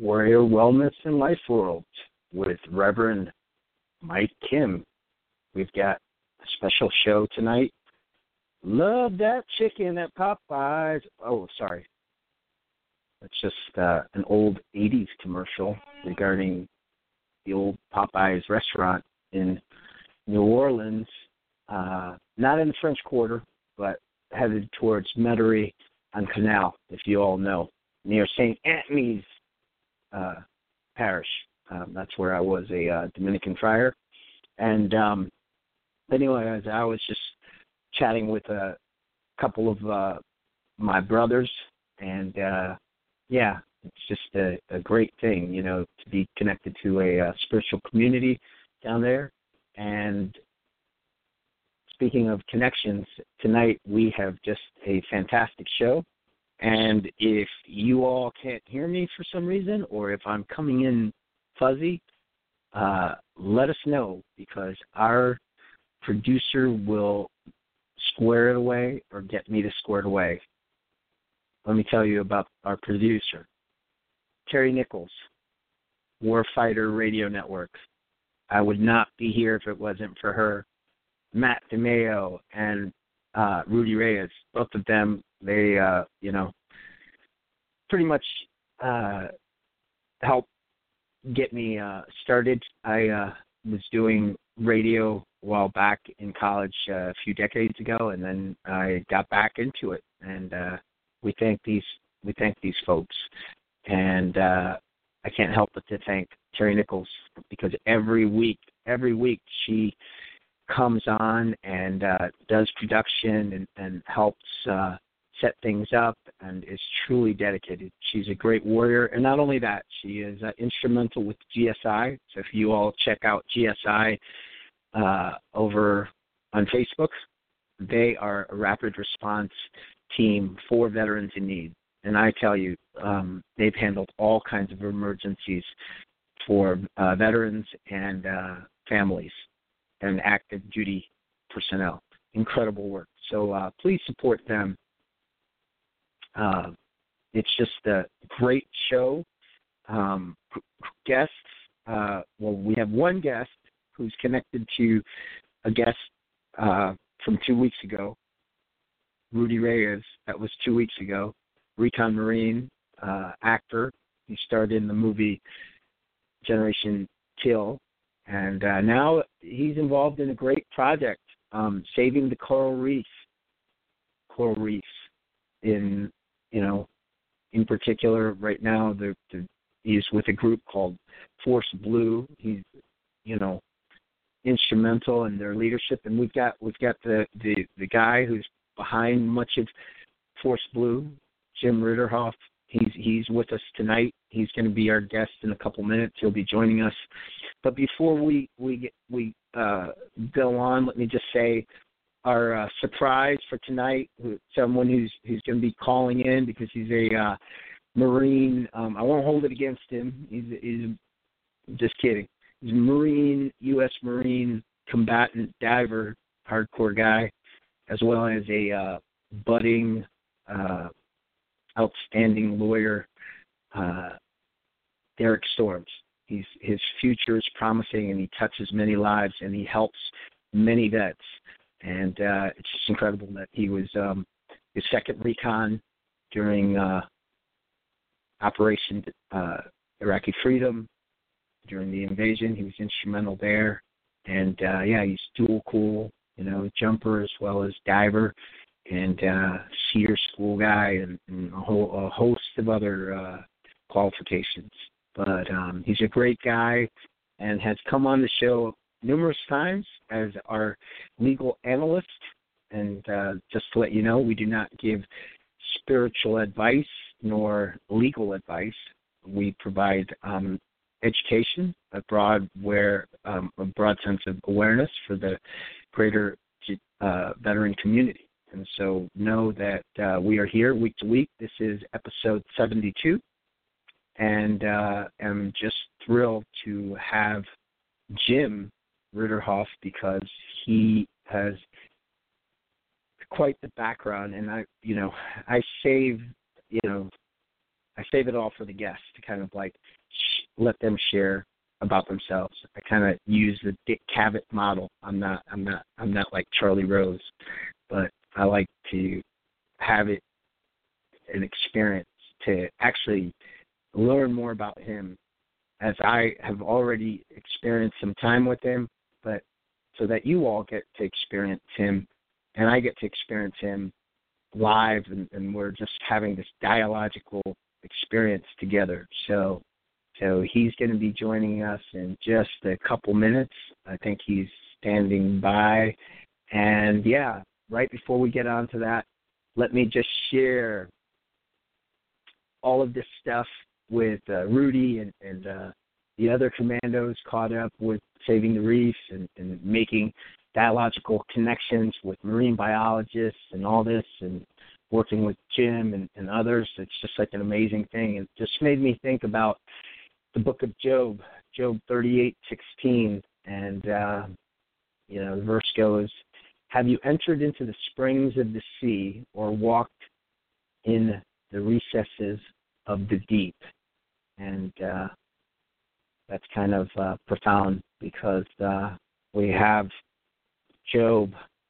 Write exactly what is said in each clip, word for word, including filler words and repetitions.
Warrior Wellness and Life World with Reverend Mike Kim. We've got a special show tonight. Love that chicken at Popeyes. Oh, sorry. That's just uh, an old eighties commercial regarding the old Popeyes restaurant in New Orleans, uh, not in the French Quarter, but headed towards Metairie on Canal, if you all know, near Saint Anthony's uh, Parish. Um, that's where I was a uh, Dominican friar. And um, anyway, as I was just chatting with a couple of uh, my brothers, and uh, yeah, it's just a, a great thing, you know, to be connected to a, uh spiritual community down there. And speaking of connections, tonight we have just a fantastic show. And if you all can't hear me for some reason, or if I'm coming in fuzzy, uh, let us know, because our producer will square it away or get me to square it away. Let me tell you about our producer, Terry Nichols, Warfighter Radio Network. I would not be here if it wasn't for her. Matt DeMeo and uh, Rudy Reyes, both of them, they, uh, you know, pretty much uh, helped get me uh, started. I uh, was doing radio a while back in college uh, a few decades ago, and then I got back into it. And uh, we thank these we thank these folks. And uh, I can't help but to thank Terry Nichols, because every week, every week she comes on and uh, does production and, and helps uh, set things up, and is truly dedicated. She's a great warrior. And not only that, she is uh, instrumental with G S I. So if you all check out G S I uh, over on Facebook, they are a rapid response team for veterans in need. And I tell you, um, they've handled all kinds of emergencies for uh, veterans and uh, families and active duty personnel. Incredible work. So uh, please support them. Uh, it's just a great show. Um, guests, uh, well, we have one guest who's connected to a guest uh, from two weeks ago, Rudy Reyes. That was two weeks ago. Recon Marine, uh, actor. He starred in the movie Generation Kill. And uh, now he's involved in a great project, um, saving the coral reef. Coral reefs in, you know, in particular right now, the, the, he's with a group called Force Blue. He's, you know, instrumental in their leadership. And we've got we've got the, the, the guy who's behind much of Force Blue, Jim Ritterhoff. He's he's with us tonight. He's going to be our guest in a couple minutes. He'll be joining us. But before we we get, we uh, go on, let me just say our uh, surprise for tonight. Someone who's who's going to be calling in because he's a uh, Marine. Um, I won't hold it against him. He's, he's just kidding. He's a Marine, U S Marine combatant diver, hardcore guy, as well as a uh, budding. Uh, outstanding lawyer, uh, Derek Storms. He's, his future is promising, and he touches many lives, and he helps many vets. And uh, it's just incredible that he was um, his second recon during uh, Operation uh, Iraqi Freedom, during the invasion. He was instrumental there. And, uh, yeah, he's dual cool, you know, jumper as well as diver, and uh, SEER school guy, and, and a, whole, a host of other uh, qualifications. But um, he's a great guy and has come on the show numerous times as our legal analyst. And uh, just to let you know, we do not give spiritual advice nor legal advice. We provide um, education, a broad, where, um, a broad sense of awareness for the greater uh, veteran community. And so know that uh, we are here week to week. This is episode seventy-two. And uh, I'm just thrilled to have Jim Ritterhoff, because he has quite the background. And I, you know, I save, you know, I save it all for the guests to kind of like sh- let them share about themselves. I kind of use the Dick Cavett model. I'm not, I'm not, I'm not like Charlie Rose, but I like to have it an experience to actually learn more about him, as I have already experienced some time with him, but so that you all get to experience him, and I get to experience him live, and, and we're just having this dialogical experience together. So, so he's going to be joining us in just a couple minutes. I think he's standing by, and yeah, right before we get on to that, let me just share all of this stuff with uh, Rudy and, and uh, the other commandos caught up with Saving the Reefs and, and making dialogical connections with marine biologists and all this, and working with Jim and, and others. It's just like an amazing thing. It just made me think about the book of Job, Job thirty-eight sixteen, and, uh, you know, the verse goes, "Have you entered into the springs of the sea or walked in the recesses of the deep?" And uh, that's kind of uh, profound, because uh, we have Job.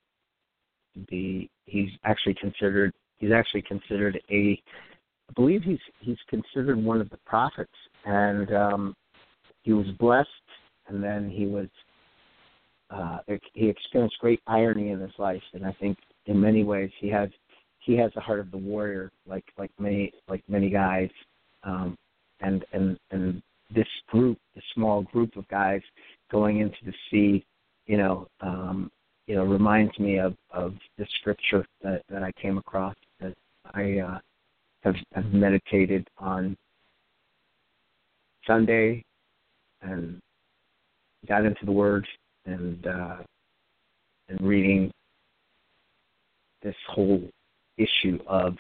The he's actually considered he's actually considered a I believe he's he's considered one of the prophets, and um, he was blessed, and then he was uh, he experienced great irony in his life, and I think in many ways he has he has the heart of the warrior, like like many like many guys. Um, And, and and this group, this small group of guys going into the sea, you know, um, you know, reminds me of, of the scripture that, that I came across that I uh, have, have meditated on Sunday and got into the Word and uh, and reading this whole issue of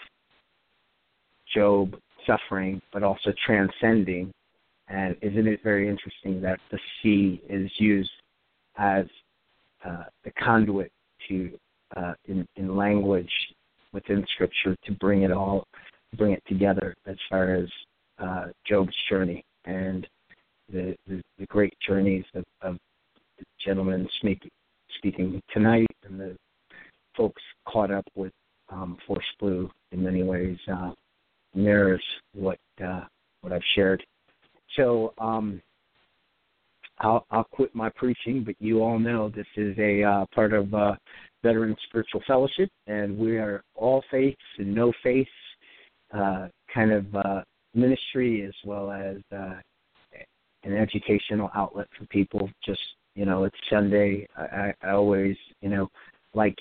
Job suffering, but also transcending. And isn't it very interesting that the sea is used as uh, the conduit to, uh, in, in language within Scripture, to bring it all, bring it together as far as uh, Job's journey and the, the, the great journeys of, of the gentlemen speak, speaking tonight, and the folks caught up with um, Force Blue in many ways. Uh, mirrors what uh, what I've shared. So um, I'll, I'll quit my preaching, but you all know this is a uh, part of uh, Veteran Spiritual Fellowship, and we are all faiths and no faiths uh, kind of uh, ministry, as well as uh, an educational outlet for people. Just, you know, it's Sunday. I, I always, you know, like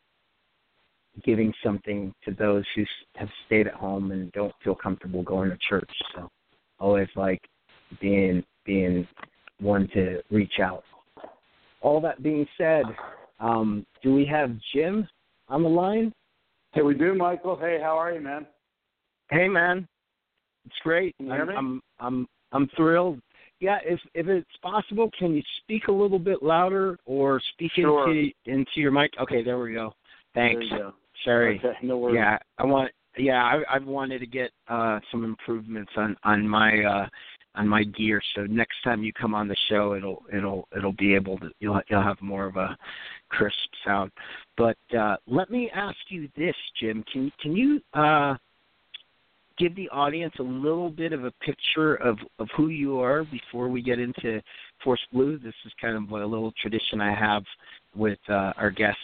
giving something to those who have stayed at home and don't feel comfortable going to church. So always like being being one to reach out. All that being said, um, do we have Jim on the line? Hey, we do, Michael. Hey, how are you, man? Hey, man. It's great. Can you hear I'm, me? I'm I'm I'm thrilled. Yeah, if if it's possible, can you speak a little bit louder or speak Sure. into into your mic? Okay, there we go. Thanks. There you go. Sorry. Okay, no worries. Yeah, I want. Yeah, I, I've wanted to get uh, some improvements on on my uh, on my gear. So next time you come on the show, it'll it'll it'll be able to you'll you'll have more of a crisp sound. But uh, let me ask you this, Jim. Can can you uh, give the audience a little bit of a picture of, of who you are before we get into Force Blue? This is kind of a little tradition I have with uh, our guests.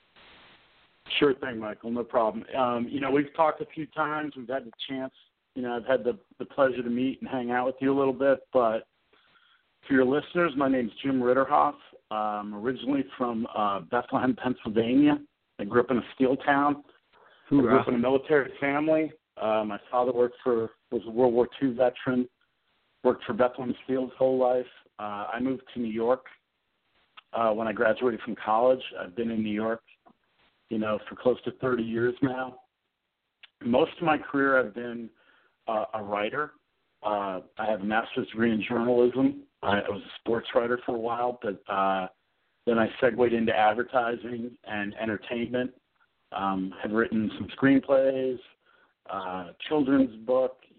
Sure thing, Michael. No problem. Um, you know, we've talked a few times. We've had the chance. You know, I've had the, the pleasure to meet and hang out with you a little bit. But for your listeners, my name's Jim Ritterhoff. I'm originally from uh, Bethlehem, Pennsylvania. I grew up in a steel town. I grew up in a military family. Uh, my father worked for was a World War Two veteran. Worked for Bethlehem Steel his whole life. Uh, I moved to New York uh, when I graduated from college. I've been in New York, you know, for close to thirty years now. Most of my career I've been uh, a writer. Uh, I have a master's degree in journalism. I, I was a sports writer for a while, but uh, then I segued into advertising and entertainment. Um, have written some screenplays, uh, children's book, you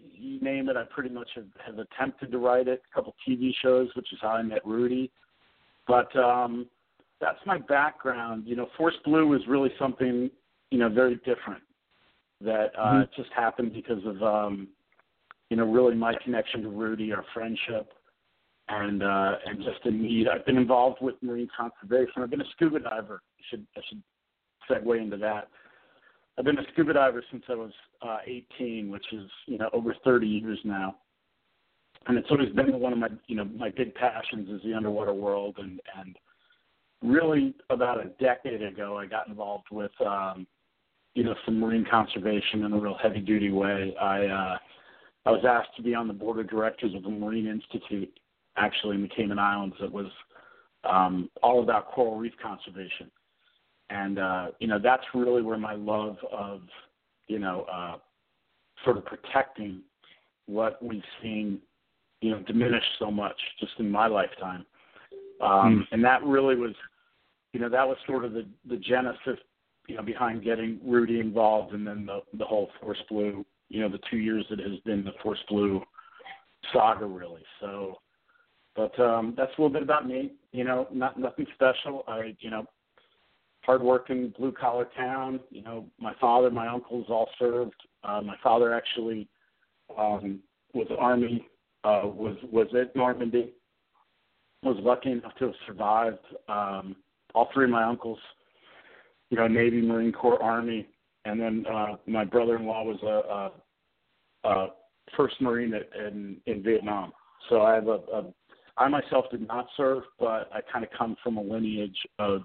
name it. I pretty much have, have attempted to write it, a couple T V shows, which is how I met Rudy. But um, that's my background. You know, Force Blue was really something, you know, very different that uh, Mm-hmm. just happened because of, um, you know, really my connection to Rudy, our friendship, and uh, and just a need. I've been involved with marine conservation. I've been a scuba diver. I should, I should segue into that. I've been a scuba diver since I was uh, eighteen, which is, you know, over thirty years now. And it's always been one of my, you know, my big passions is the underwater world. And, and really about a decade ago, I got involved with, um, you know, some marine conservation in a real heavy-duty way. I uh, I was asked to be on the board of directors of a Marine Institute, actually in the Cayman Islands, that was um, all about coral reef conservation. And, uh, you know, that's really where my love of, you know, uh, sort of protecting what we've seen, you know, diminish so much just in my lifetime. Um, mm. And that really was, you know, that was sort of the, the genesis, you know, behind getting Rudy involved, and then the, the whole Force Blue, you know, the two years that has been the Force Blue saga, really. So, but um, that's a little bit about me, you know, not nothing special. I, you know, hardworking blue-collar town. You know, my father, my uncles all served. Uh, my father actually um, was Army, uh, was was at Normandy. Was lucky enough to have survived. Um, all three of my uncles, you know, Navy, Marine Corps, Army, and then uh, my brother-in-law was a, a, a first Marine at, in in Vietnam. So I have a, a I myself did not serve, but I kind of come from a lineage of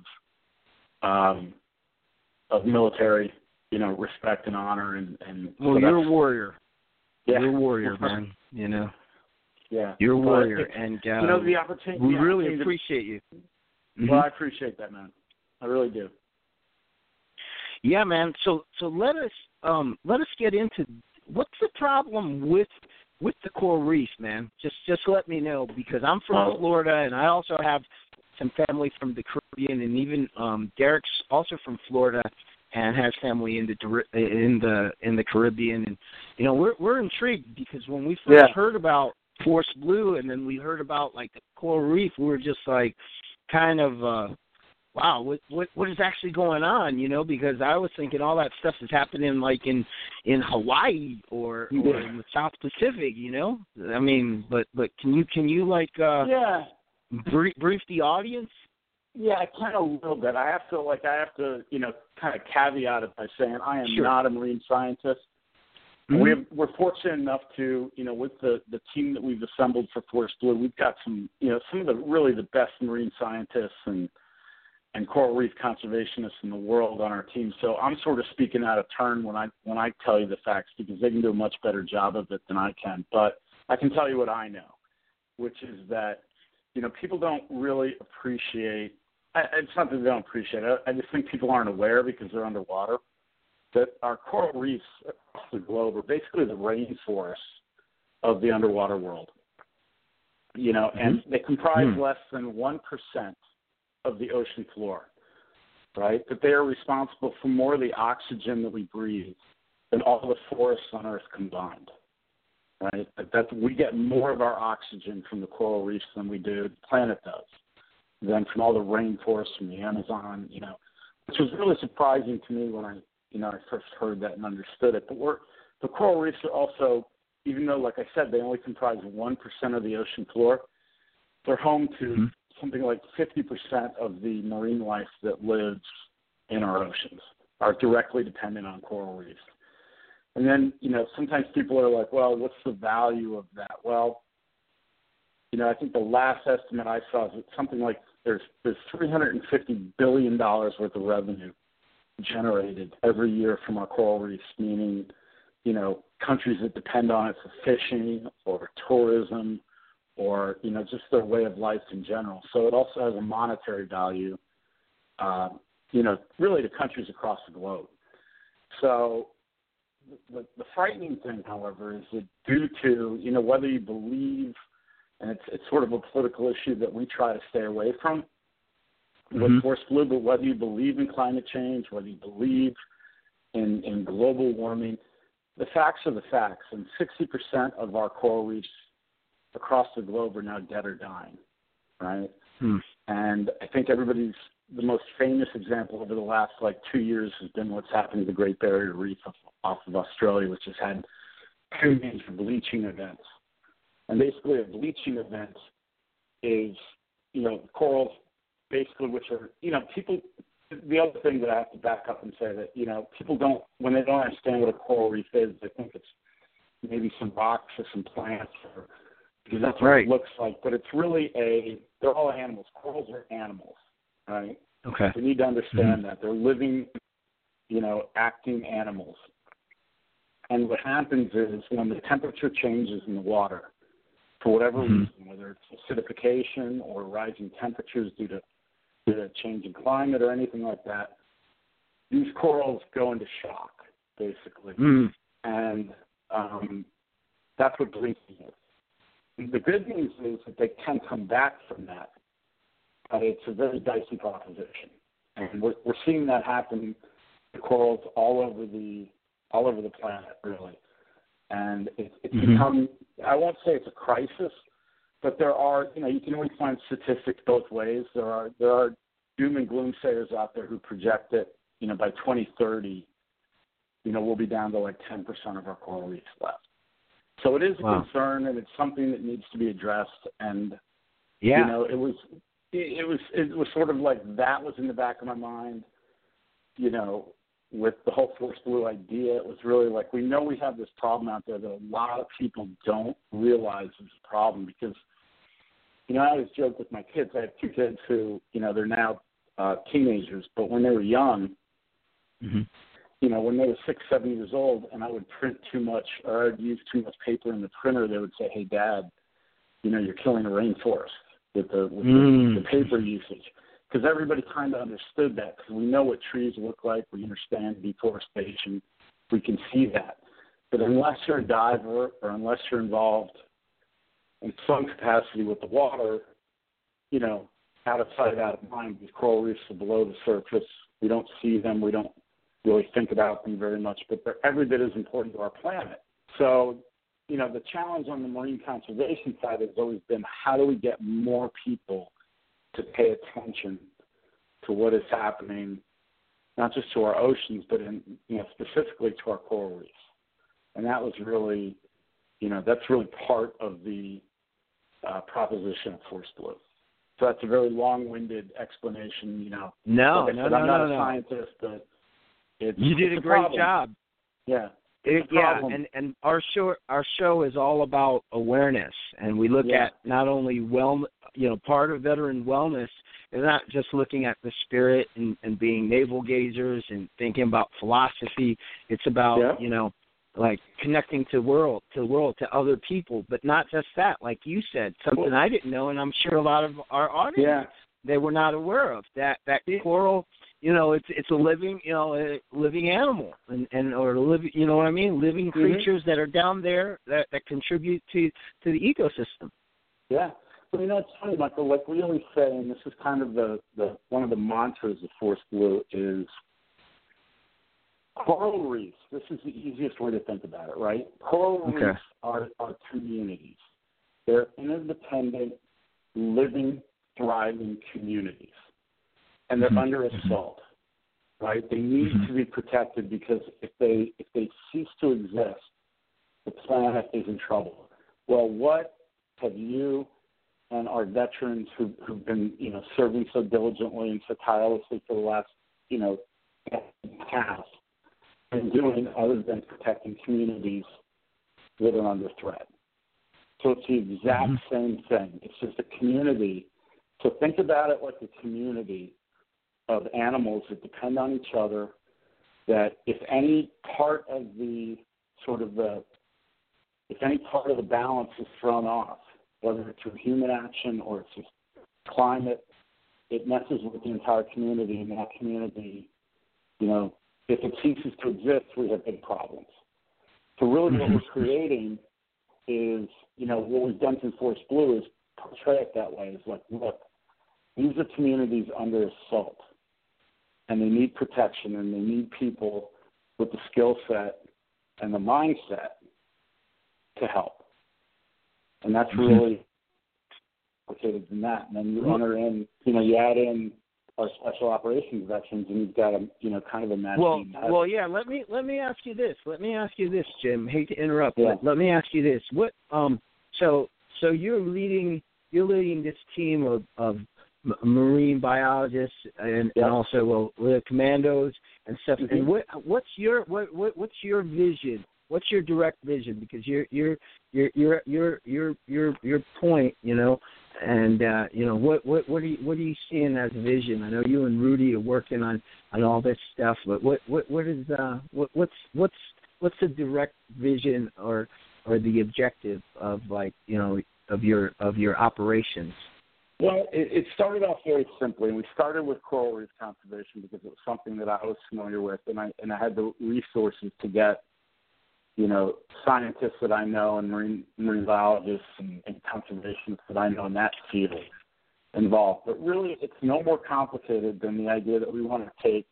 Um, of military, you know, respect and honor, and, and well, so you're a warrior. Yeah. You're a warrior, man. You know. Yeah. You're a warrior, it, and uh, you know the opportunity. we the really opportunity appreciate you. To, well, mm-hmm. I appreciate that, man. I really do. Yeah, man. So, so let us um, let us get into what's the problem with with the coral reef, man. Just just let me know, because I'm from oh. Florida, and I also have some family from the Caribbean, and even um, Derek's also from Florida and has family in the in the in the Caribbean, and you know we're we're intrigued because when we first yeah. heard about Force Blue, and then we heard about like the coral reef, we were just like kind of uh, wow, what what what is actually going on? You know, because I was thinking all that stuff is happening like in in Hawaii or, yeah. or in the South Pacific. You know, I mean, but but can you can you like uh, yeah. Brief, brief the audience? Yeah, I kind of a little bit. I have to, like, I have to, you know, kind of caveat it by saying I am sure. not a marine scientist. Mm-hmm. We have, we're fortunate enough to, you know, with the, the team that we've assembled for Force Blue, we've got some, you know, some of the really the best marine scientists and and coral reef conservationists in the world on our team. So I'm sort of speaking out of turn when I when I tell you the facts, because they can do a much better job of it than I can. But I can tell you what I know, which is that, you know, people don't really appreciate, I, it's not that they don't appreciate it, I just think people aren't aware because they're underwater, that our coral reefs across the globe are basically the rainforests of the underwater world. You know, mm-hmm. and they comprise mm-hmm. less than one percent of the ocean floor, right? But they are responsible for more of the oxygen that we breathe than all the forests on Earth combined. Right, that we get more of our oxygen from the coral reefs than we do, the planet does, than from all the rainforests from the Amazon, you know, which was really surprising to me when I, you know, I first heard that and understood it. But we're, the coral reefs are also, even though, like I said, they only comprise one percent of the ocean floor, they're home to mm-hmm. something like fifty percent of the marine life that lives in our oceans, are directly dependent on coral reefs. And then, you know, sometimes people are like, well, what's the value of that? Well, you know, I think the last estimate I saw is that something like there's there's three hundred fifty billion dollars worth of revenue generated every year from our coral reefs, meaning, you know, countries that depend on it for fishing or tourism or, you know, just their way of life in general. So it also has a monetary value, uh, you know, really to countries across the globe. So The, the frightening thing, however, is that due to, you know, whether you believe, and it's it's sort of a political issue that we try to stay away from with mm-hmm. Force Blue, but whether you believe in climate change, whether you believe in, in global warming, the facts are the facts, and sixty percent of our coral reefs across the globe are now dead or dying, right? Hmm. And I think everybody's, the most famous example over the last, like, two years has been what's happened to the Great Barrier Reef off, off of Australia, which has had two major bleaching events. And basically a bleaching event is, you know, corals basically, which are, you know, people, the other thing that I have to back up and say that, you know, people don't, when they don't understand what a coral reef is, they think it's maybe some rocks or some plants, or, because that's what right. it looks like. But it's really a, they're all animals. Corals are animals, right? Okay. We need to understand mm-hmm. that. They're living, you know, acting animals. And what happens is when the temperature changes in the water, for whatever mm-hmm. reason, whether it's acidification or rising temperatures due to, due to change in climate or anything like that, these corals go into shock, basically. Mm. And um, that's what bleaching is. And the good news is that they can come back from that, but it's a very dicey proposition. And we're, we're seeing that happen to corals all over the all over the planet, really. And it, it's mm-hmm. become, I won't say it's a crisis, but there are, you know, you can always find statistics both ways. There are there are doom and gloom sayers out there who project that, you know, by twenty thirty, you know, we'll be down to like ten percent of our coral reefs left. So it is a wow. concern, and it's something that needs to be addressed. And, yeah. you know, it was, it, it was, it was sort of like that was in the back of my mind, you know, with the whole Force Blue idea. It was really like, we know we have this problem out there that a lot of people don't realize is a problem, because, you know, I always joke with my kids. I have two kids who, you know, they're now uh, teenagers, but when they were young, mm-hmm. you know, when they were six, seven years old, and I would print too much or I'd use too much paper in the printer, they would say, "Hey, Dad, you know, you're killing the rainforest with the with mm. the, the paper usage." Because everybody kind of understood that, because we know what trees look like. We understand deforestation. We can see that. But unless you're a diver or unless you're involved in some capacity with the water, you know, out of sight, out of mind, these coral reefs are below the surface. We don't see them. We don't really think about them very much, but they're every bit as important to our planet. So, you know, the challenge on the marine conservation side has always been, how do we get more people to pay attention to what is happening, not just to our oceans, but in, you know, specifically to our coral reefs. And that was really, you know, that's really part of the uh, proposition of Force Blue. So that's a very long-winded explanation, you know. No, like no, said, no, I'm not no, a no. scientist, but it's, you did it's a great problem. job. Yeah. It, yeah, and, and our show our show is all about awareness, and we look yeah. at not only well, you know, part of veteran wellness is not just looking at the spirit and, and being navel gazers and thinking about philosophy. It's about yeah. you know, like connecting to world to the world to other people, but not just that. Like you said, something I didn't know, and I'm sure a lot of our audience yeah. they were not aware of that that coral. You know, it's it's a living, you know, a living animal, and, and or living, you know what I mean, living creatures mm-hmm. that are down there that, that contribute to, to the ecosystem. Yeah, well, you know, it's funny, Michael. Like we always say, and this is kind of the, the one of the mantras of Force Blue is coral reefs. This is the easiest way to think about it, right? Coral okay. reefs are, are communities. They're interdependent, living, thriving communities. And they're mm-hmm. under assault, right? They need mm-hmm. to be protected, because if they if they cease to exist, the planet is in trouble. Well, what have you and our veterans who, who've been, you know, serving so diligently and so tirelessly for the last, you know, past been doing other than protecting communities that are under threat? So it's the exact mm-hmm. same thing. It's just a community. So think about it like a community of animals that depend on each other, that if any part of the sort of the, if any part of the balance is thrown off, whether it's through human action or it's just climate, it messes with the entire community, and that community, you know, if it ceases to exist, we have big problems. So really what we're creating is, you know, what we've done through Force Blue is portray it that way. It's like, look, these are communities under assault, and they need protection, and they need people with the skill set and the mindset to help. And that's Mm-hmm. really complicated than that. And then you Mm-hmm. enter in, you know, you add in our special operations veterans, and you've got a, you know, kind of a match. Well, well, yeah. Let me let me ask you this. Let me ask you this, Jim. Hate to interrupt, Yeah. but let me ask you this. What um, so so you're leading you're leading this team of of marine biologists and, yeah. and also well, the commandos and stuff. Mm-hmm. And what what's your what, what what's your vision? What's your direct vision? Because you're you're you're you're you're you're your your point, you know. And uh, you know what what what are you what are you seeing as a vision? I know you and Rudy are working on, on all this stuff, but what what what is uh what what's what's what's the direct vision or or the objective of like you know of your of your operations? Well, it, it started off very simply, and we started with coral reef conservation because it was something that I was familiar with, and I and I had the resources to get, you know, scientists that I know and marine, marine biologists and, and conservationists that I know in that field involved. But really, it's no more complicated than the idea that we want to take,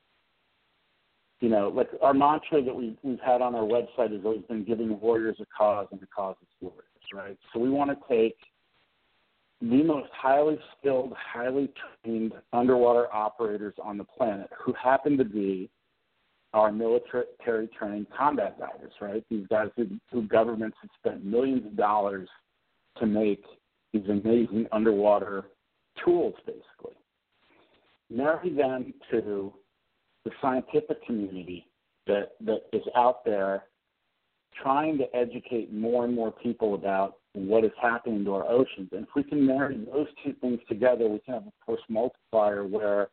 you know, like our mantra that we've, we've had on our website has always been giving warriors a cause and a cause is warriors, right? So we want to take the most highly skilled, highly trained underwater operators on the planet who happen to be our military-trained combat divers, right? These guys who, who governments have spent millions of dollars to make these amazing underwater tools, basically. Marry them to the scientific community that, that is out there trying to educate more and more people about what is happening to our oceans. And if we can marry those two things together, we can have a force multiplier where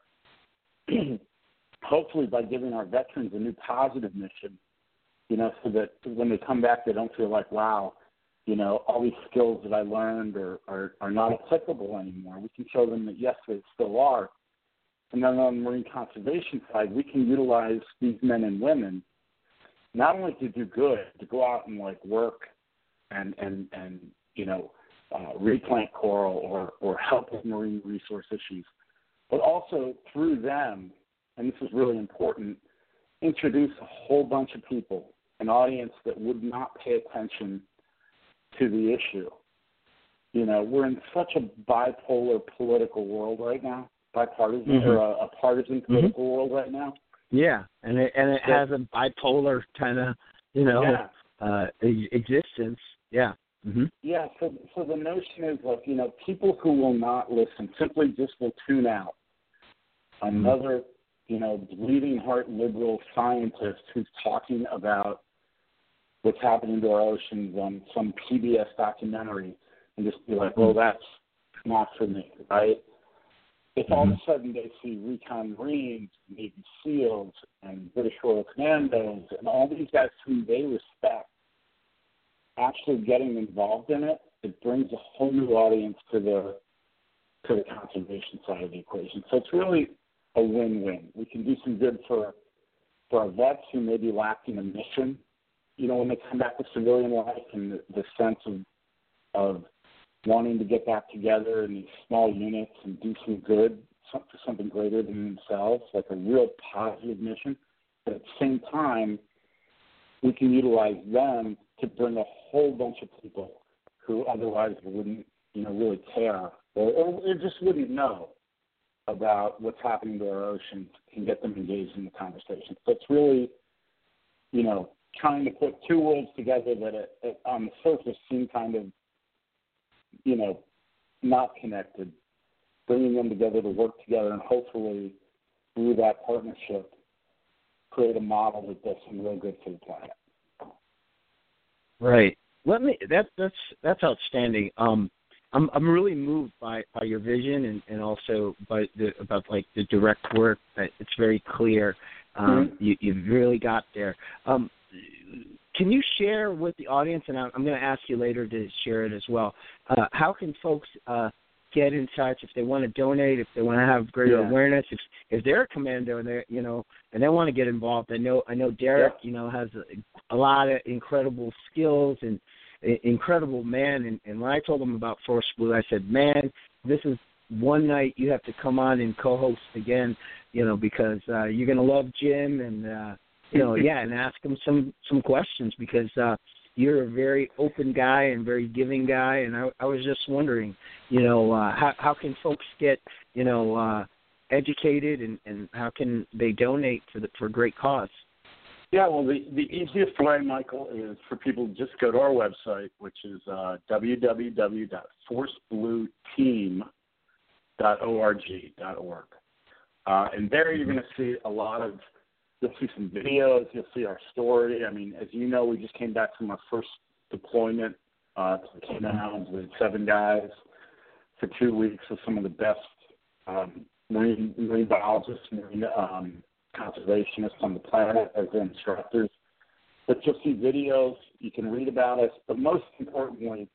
hopefully by giving our veterans a new positive mission, you know, so that when they come back, they don't feel like, wow, you know, all these skills that I learned are, are, are not applicable anymore. We can show them that, yes, they still are. And then on the marine conservation side, we can utilize these men and women not only to do good, to go out and, like, work and, and, and you know, uh, replant coral or, or help with marine resource issues, but also through them, and this is really important, introduce a whole bunch of people, an audience that would not pay attention to the issue. You know, we're in such a bipolar political world right now, bipartisan mm-hmm. or a, a partisan political mm-hmm. world right now. Yeah, and it and it yeah. has a bipolar kind of, you know, yeah. uh, existence. Yeah. Mm-hmm. Yeah. So, so the notion is like, you know, people who will not listen simply just will tune out. Another, mm-hmm. you know, bleeding heart liberal scientist who's talking about what's happening to our oceans on some P B S documentary and just be like, well, that's not for me, right? If all of a sudden they see Recon Marines, Navy SEALs, and British Royal Commandos, and all these guys whom they respect actually getting involved in it, it brings a whole new audience to the to the conservation side of the equation. So it's really a win-win. We can do some good for for our vets who may be lacking a mission, you know, when they come back to civilian life and the, the sense of of wanting to get back together in these small units and do some good for something greater than themselves, like a real positive mission. But at the same time, we can utilize them to bring a whole bunch of people who otherwise wouldn't, you know, really care or, or just wouldn't know about what's happening to our oceans and get them engaged in the conversation. So it's really, you know, trying to put two worlds together that it, it, on the surface seem kind of, you know, not connected, bringing them together to work together and hopefully through that partnership create a model that does some real good for the planet. Right. Let me. That that's that's outstanding. Um, I'm I'm really moved by, by your vision and, and also by the about like the direct work. That it's very clear. Um, mm-hmm. you you've really got there. Um, Can you share with the audience, and I'm going to ask you later to share it as well, uh, how can folks uh, get in touch if they want to donate, if they want to have greater yeah. awareness, if if they're a commando and they you know and they want to get involved? I know I know Derek, yeah. you know, has a, a lot of incredible skills and a, incredible man. And, and when I told him about Force Blue, I said, man, this is one night you have to come on and co-host again, you know, because uh, you're going to love Jim and. Uh, you know, yeah, and ask him some, some questions because uh, you're a very open guy and very giving guy, and I, I was just wondering, you know, uh, how how can folks get, you know, uh, educated and, and how can they donate for the for a great cause? Yeah, well, the, the easiest way, Michael, is for people to just go to our website, which is uh, w w w dot force blue team dot org. Uh, and there you're going to see a lot of, you'll see some videos, you'll see our story. I mean, as you know, we just came back from our first deployment uh, to the Cayman Islands with seven guys for two weeks with some of the best um, marine, marine biologists, marine um conservationists on the planet as instructors. But you'll see videos, you can read about us, but most importantly,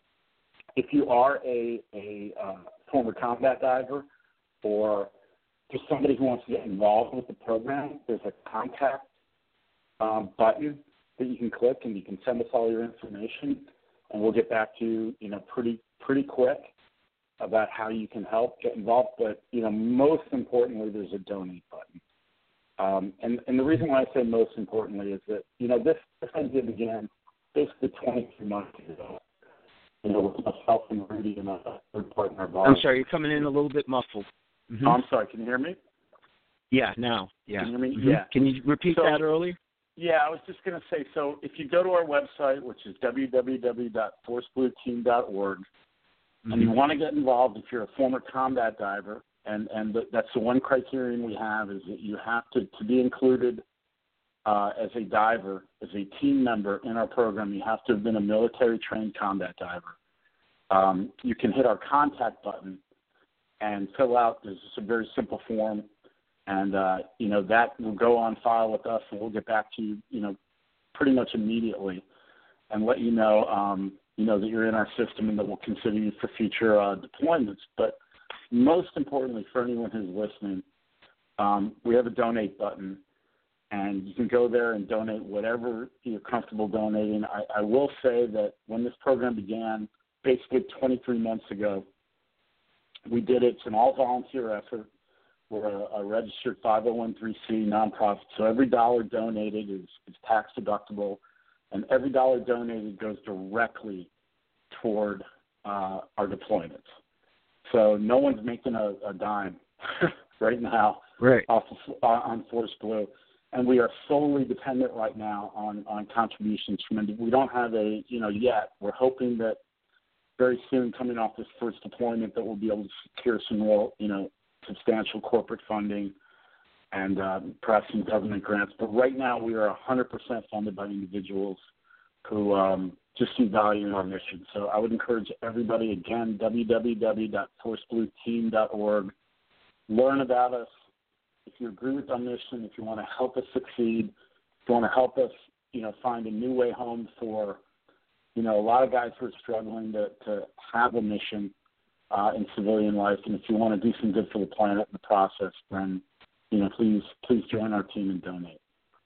if you are a, a uh, former combat diver or just somebody who wants to get involved with the program, there's a contact um, button that you can click and you can send us all your information and we'll get back to you, you know, pretty pretty quick about how you can help get involved. But, you know, most importantly, there's a donate button. Um, and, and the reason why I say most importantly is that, you know, this, this idea began basically twenty-three months ago, you know, with myself and Rudy and a third partner. I'm sorry, you're coming in a little bit muffled. Mm-hmm. Oh, I'm sorry, can you hear me? Yeah, now. Yeah. Can you hear me? Mm-hmm. Yeah. Can you repeat so, that earlier? Yeah, I was just going to say, so if you go to our website, which is w w w dot force blue team dot org, mm-hmm. and you want to get involved if you're a former combat diver, And and the, that's the one criterion we have is that you have to, to be included uh, as a diver, as a team member in our program. You have to have been a military-trained combat diver. Um, you can hit our contact button and fill out. There's just a very simple form, and uh, you know that will go on file with us, and we'll get back to you, you know, pretty much immediately, and let you know, um, you know, that you're in our system and that we'll consider you for future uh, deployments. But most importantly, for anyone who's listening, um, we have a donate button, and you can go there and donate whatever you're comfortable donating. I, I will say that when this program began, basically twenty-three months ago, we did it. It's an all-volunteer effort. We're a, a registered five oh one c nonprofit, so every dollar donated is, is tax-deductible, and every dollar donated goes directly toward uh, our deployments. So no one's making a, a dime right now right. off of, uh, on Force Blue, and we are solely dependent right now on, on contributions from. We don't have a you know yet. We're hoping that very soon, coming off this first deployment, that we'll be able to secure some more you know substantial corporate funding and uh, perhaps some government grants. But right now, we are one hundred percent funded by individuals who um, just see value in our mission. So I would encourage everybody, again, w w w dot force blue team dot org. Learn about us. If you agree with our mission, if you want to help us succeed, if you want to help us, you know, find a new way home for, you know, a lot of guys who are struggling to, to have a mission uh, in civilian life, and if you want to do some good for the planet in the process, then, you know, please, please join our team and donate.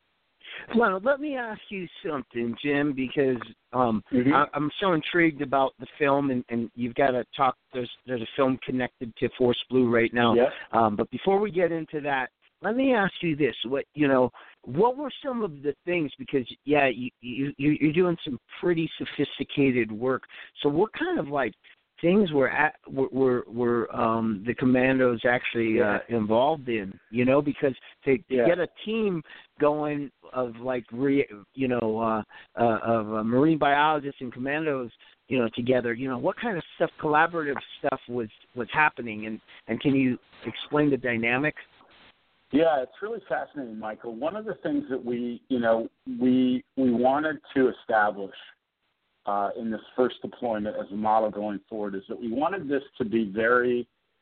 Well, let me ask you something, Jim, because um, mm-hmm. I, I'm so intrigued about the film, and, and you've got to talk. There's there's a film connected to Force Blue right now. Yeah. Um, but before we get into that, let me ask you this: what you know, what were some of the things? Because yeah, you, you you're doing some pretty sophisticated work. So what kind of like things were at, were were, were um, the commandos actually uh, involved in? You know, because to, to yeah. get a team going of like re, you know uh, uh, of uh, marine biologists and commandos, you know, together. You know, what kind of stuff, collaborative stuff was was happening, and and can you explain the dynamic? Yeah, it's really fascinating, Michael. One of the things that we, you know, we we wanted to establish uh, in this first deployment as a model going forward is that we wanted this to be very,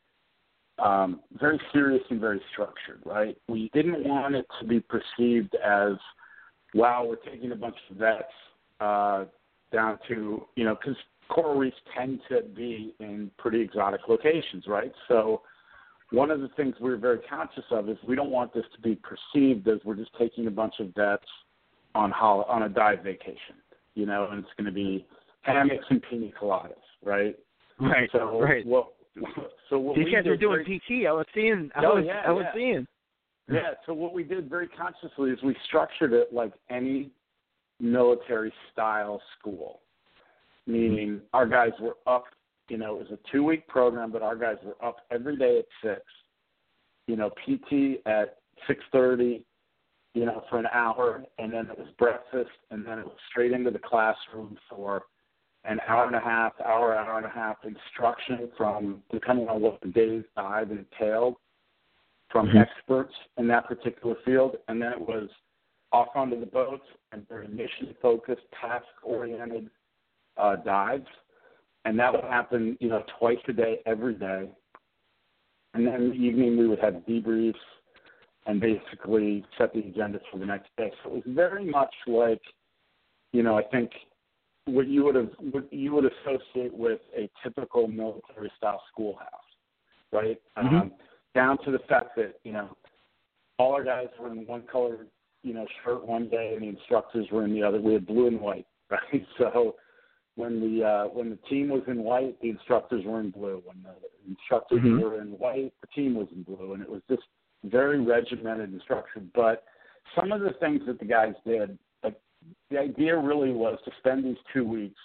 um, very serious and very structured, right? We didn't want it to be perceived as, wow, we're taking a bunch of vets uh, down to, you know, because coral reefs tend to be in pretty exotic locations, right? So one of the things we're very conscious of is we don't want this to be perceived as we're just taking a bunch of vets on hol- on a dive vacation, you know, and it's going to be hammocks and pina coladas, right? Right. So right. What, so what these we guys did are doing very, P T. I was seeing. I oh, was. yeah, I was yeah. seeing. Yeah, so what we did very consciously is we structured it like any military-style school, meaning our guys were up, you know, it was a two-week program, but our guys were up every day at six, you know, P T at six thirty, you know, for an hour, and then it was breakfast, and then it was straight into the classroom for an hour and a half, hour, hour and a half instruction from, depending on what the day's dive entailed, from mm-hmm. experts in that particular field, and then it was off onto the boats and very mission-focused, task-oriented uh, dives, and that would happen, you know, twice a day, every day. And then in the evening we would have debriefs and basically set the agenda for the next day. So it was very much like, you know, I think what you would have, what you would associate with a typical military-style schoolhouse, right? Mm-hmm. Um, down to the fact that, you know, all our guys were in one color, you know, shirt one day, and the instructors were in the other. We had blue and white, right? So when the uh, when the team was in white, the instructors were in blue. When the instructors mm-hmm. were in white, the team was in blue, and it was just very regimented and structured. But some of the things that the guys did, like the idea really was to spend these two weeks,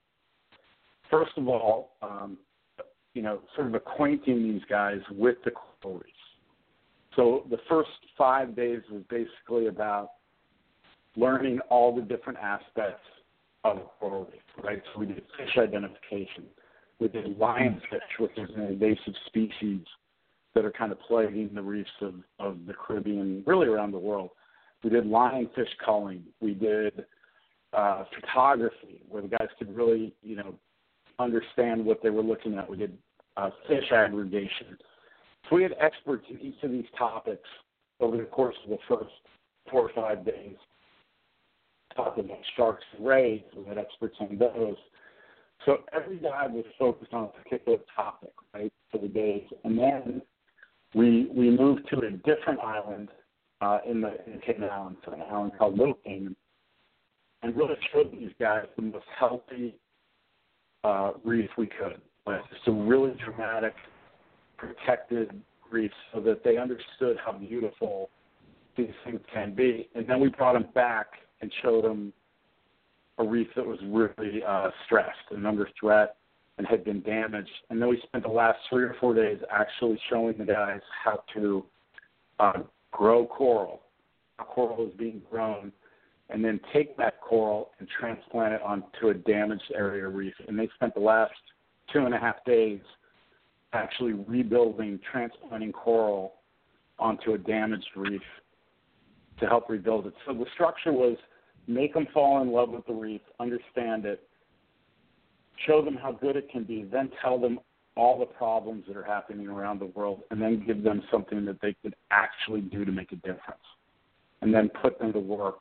first of all, um, you know, sort of acquainting these guys with the coral reefs. So the first five days was basically about learning all the different aspects of a coral reef, right? So we did fish identification. We did lionfish, which is an invasive species that are kind of plaguing the reefs of, of the Caribbean, really around the world. We did lionfish culling. We did uh, photography, where the guys could really, you know, understand what they were looking at. We did uh, fish aggregation. So we had experts in each of these topics over the course of the first four or five days. Talking about sharks and rays, we had experts on those. So every dive was focused on a particular topic, right, for the days. And then we we moved to a different island uh, in the in Cayman Islands, an island called Little Cayman, and really showed these guys the most healthy uh, reef we could. Like just a really dramatic, protected reef, so that they understood how beautiful these things can be. And then we brought them back and showed them a reef that was really uh, stressed and under threat and had been damaged. And then we spent the last three or four days actually showing the guys how to uh, grow coral. How coral is being grown, and then take that coral and transplant it onto a damaged area reef. And they spent the last two and a half days actually rebuilding, transplanting coral onto a damaged reef to help rebuild it. So the structure was make them fall in love with the reef, understand it, show them how good it can be, then tell them all the problems that are happening around the world, and then give them something that they could actually do to make a difference, and then put them to work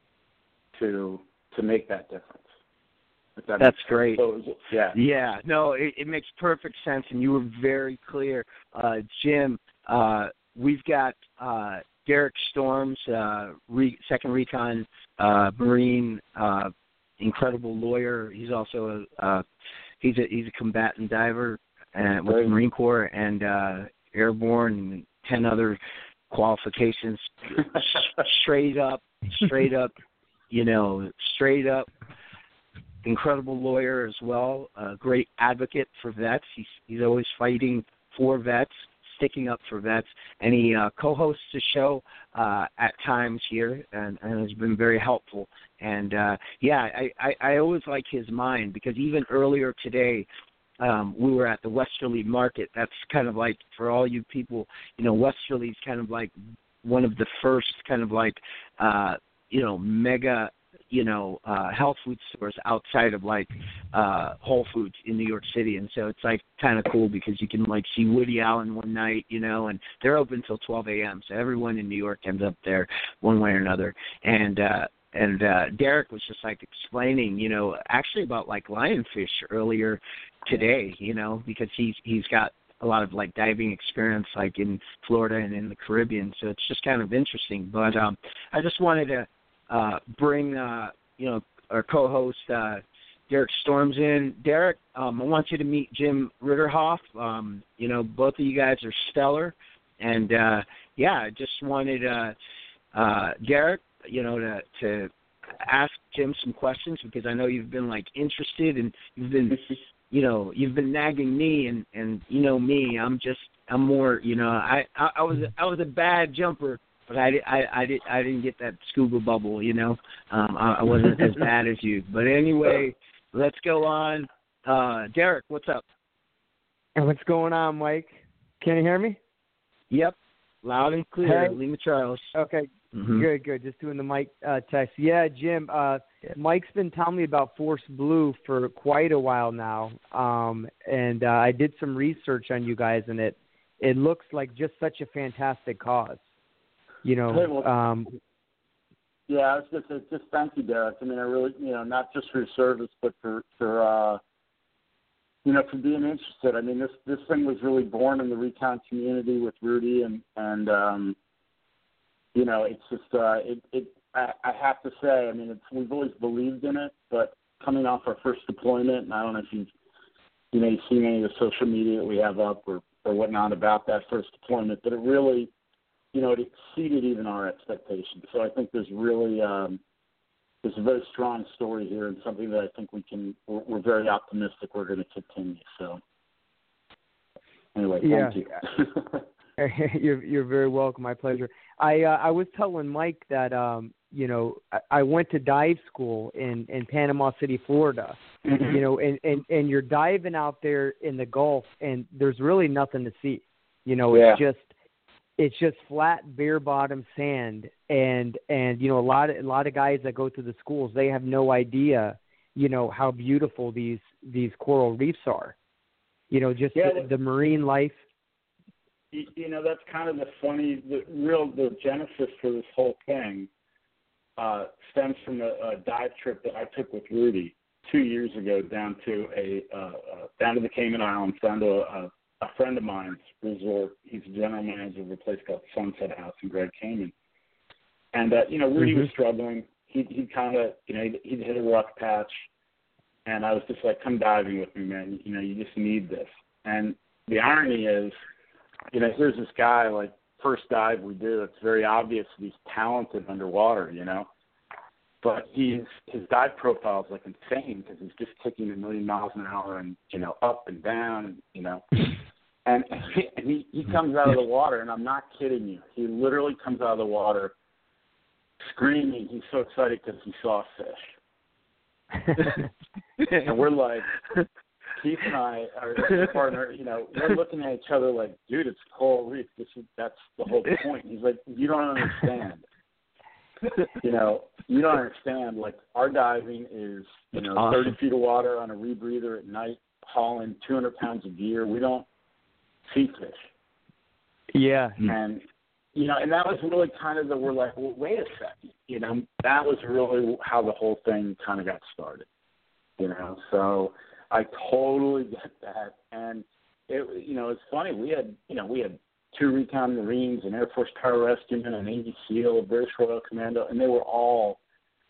to to make that difference. That That's great. So, yeah. Yeah. No, it, it makes perfect sense, and you were very clear. Uh, Jim, uh, we've got uh, Derek Storms, uh, re, second recon uh, Marine, uh, incredible lawyer. He's also a uh, he's a he's a combatant diver uh, with the Marine Corps and uh, airborne, and ten other qualifications. straight up, straight up, you know, straight up. Incredible lawyer as well, a great advocate for vets. He's he's always fighting for vets, sticking up for vets, and he uh, co-hosts the show uh, at times here, and, and has been very helpful. And uh, yeah, I, I, I always like his mind, because even earlier today, um, we were at the Westerly Market. That's kind of like, for all you people, you know, Westerly's kind of like one of the first kind of like, uh, you know, mega. you know, uh, health food stores outside of, like, uh, Whole Foods in New York City. And so it's, like, kind of cool, because you can, like, see Woody Allen one night, you know, and they're open until twelve a.m., so everyone in New York ends up there one way or another. And, uh, and uh, Derek was just, like, explaining, you know, actually about, like, lionfish earlier today, you know, because he's he's got a lot of, like, diving experience, like, in Florida and in the Caribbean. So it's just kind of interesting. But um, I just wanted to Uh, bring, uh, you know, our co-host, uh, Derek Storms in. Derek, um, I want you to meet Jim Ritterhoff. Um, you know, both of you guys are stellar. And, uh, yeah, I just wanted uh, uh, Derek, you know, to to ask Jim some questions because I know you've been like interested and you've been, you know, you've been nagging me and, and you know me, I'm just I'm more, you know, I, I, I was I was a bad jumper, but I, I, I, did, I didn't get that scuba bubble, you know. Um, I, I wasn't as bad as you. But anyway, let's go on. Uh, Derek, what's up? And what's going on, Mike? Can you hear me? Yep, loud and clear. Hey. Lima Charles. Okay, mm-hmm. good, good. Just doing the mic uh, text. Yeah, Jim, uh, Mike's been telling me about Force Blue for quite a while now, um, and uh, I did some research on you guys, and it it looks like just such a fantastic cause. You know, hey, well, um, yeah, I was just just thank you, Derek. I mean, I really, you know, not just for your service, but for for uh, you know, for being interested. I mean, this this thing was really born in the recon community with Rudy, and and um, you know, it's just uh, it it. I, I have to say, I mean, it's, we've always believed in it, but coming off our first deployment, and I don't know if you've you know you've seen any of the social media that we have up or or whatnot about that first deployment, but it really, you know, it exceeded even our expectations. So I think there's really um, there's a very strong story here and something that I think we can. We're, we're very optimistic we're going to continue. So anyway, yeah. thank you. you're you're very welcome. My pleasure. I uh, I was telling Mike that um you know I, I went to dive school in, in Panama City, Florida. Mm-hmm. You know, and, and, and you're diving out there in the Gulf, and there's really nothing to see. You know, yeah. it's just it's just flat, bare bottom sand, and and you know a lot of a lot of guys that go to the schools, they have no idea, you know, how beautiful these these coral reefs are. You know, just yeah, the, the marine life. You know, that's kind of the funny, the real, the genesis for this whole thing uh, stems from a, a dive trip that I took with Rudy two years ago down to a uh, uh, down to the Cayman Islands, down to a, a friend of mine's resort. He's a general manager of a place called Sunset House in Grand Cayman. And uh, you know, Rudy mm-hmm. was struggling. He he kind of, you know, he'd, he'd hit a rough patch, and I was just like, "Come diving with me, man. You know, you just need this." And the irony is, you know, here's this guy, like, first dive we do, it's very obvious he's talented underwater, you know. But he's, his dive profile is, like, insane because he's just kicking a million miles an hour and, you know, up and down, and, you know. And, and, he, and he, he comes out of the water, and I'm not kidding you. He literally comes out of the water screaming. He's so excited because he saw a fish. And we're like... Keith and I, our partner, you know, we're looking at each other like, dude, it's coral reef. This is, that's the whole point. He's like, you don't understand. you know, you don't understand. Like, our diving is, you know, awesome. thirty feet of water on a rebreather at night, hauling two hundred pounds of gear. We don't see fish. Yeah. And, you know, and that was really kind of the, we're like, well, wait a second. You know, that was really how the whole thing kind of got started. You know, so... I totally get that, and it, you know, it's funny. We had, you know, we had two recon Marines, an Air Force pararescueman, a Navy SEAL, a British Royal Commando, and they were all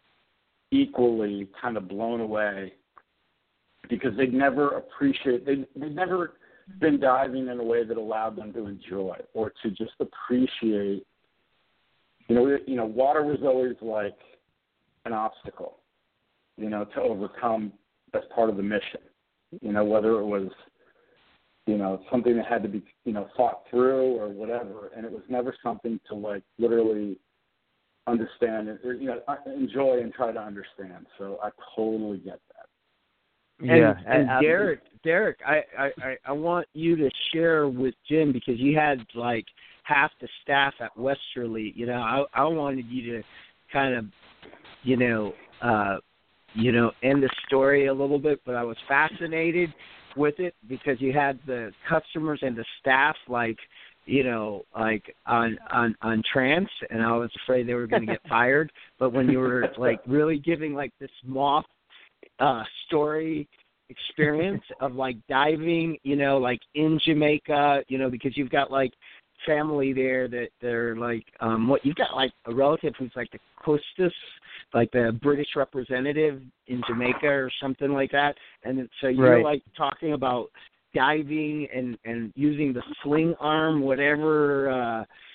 equally kind of blown away because they'd never appreciate, they they'd never been diving in a way that allowed them to enjoy or to just appreciate. You know, you know, water was always like an obstacle, you know, to overcome as part of the mission. You know, whether it was, you know, something that had to be, you know, thought through or whatever, and it was never something to, like, literally understand or, you know, enjoy and try to understand. So I totally get that. Yeah, and, and Derek, Derek, I, I, I want you to share with Jim because you had, like, half the staff at Westerly. You know, I, I wanted you to kind of, you know, uh, you know, end the story a little bit, but I was fascinated with it because you had the customers and the staff, like, you know, like on on, on trance, and I was afraid they were going to get fired. But when you were, like, really giving, like, this moth uh, story experience of, like, diving, you know, like, in Jamaica, you know, because you've got, like, family there that they're like um what you've got like a relative who's like the Costas, like the British representative in Jamaica or something like that, and so you're right. like talking about diving and and using the sling arm, whatever uh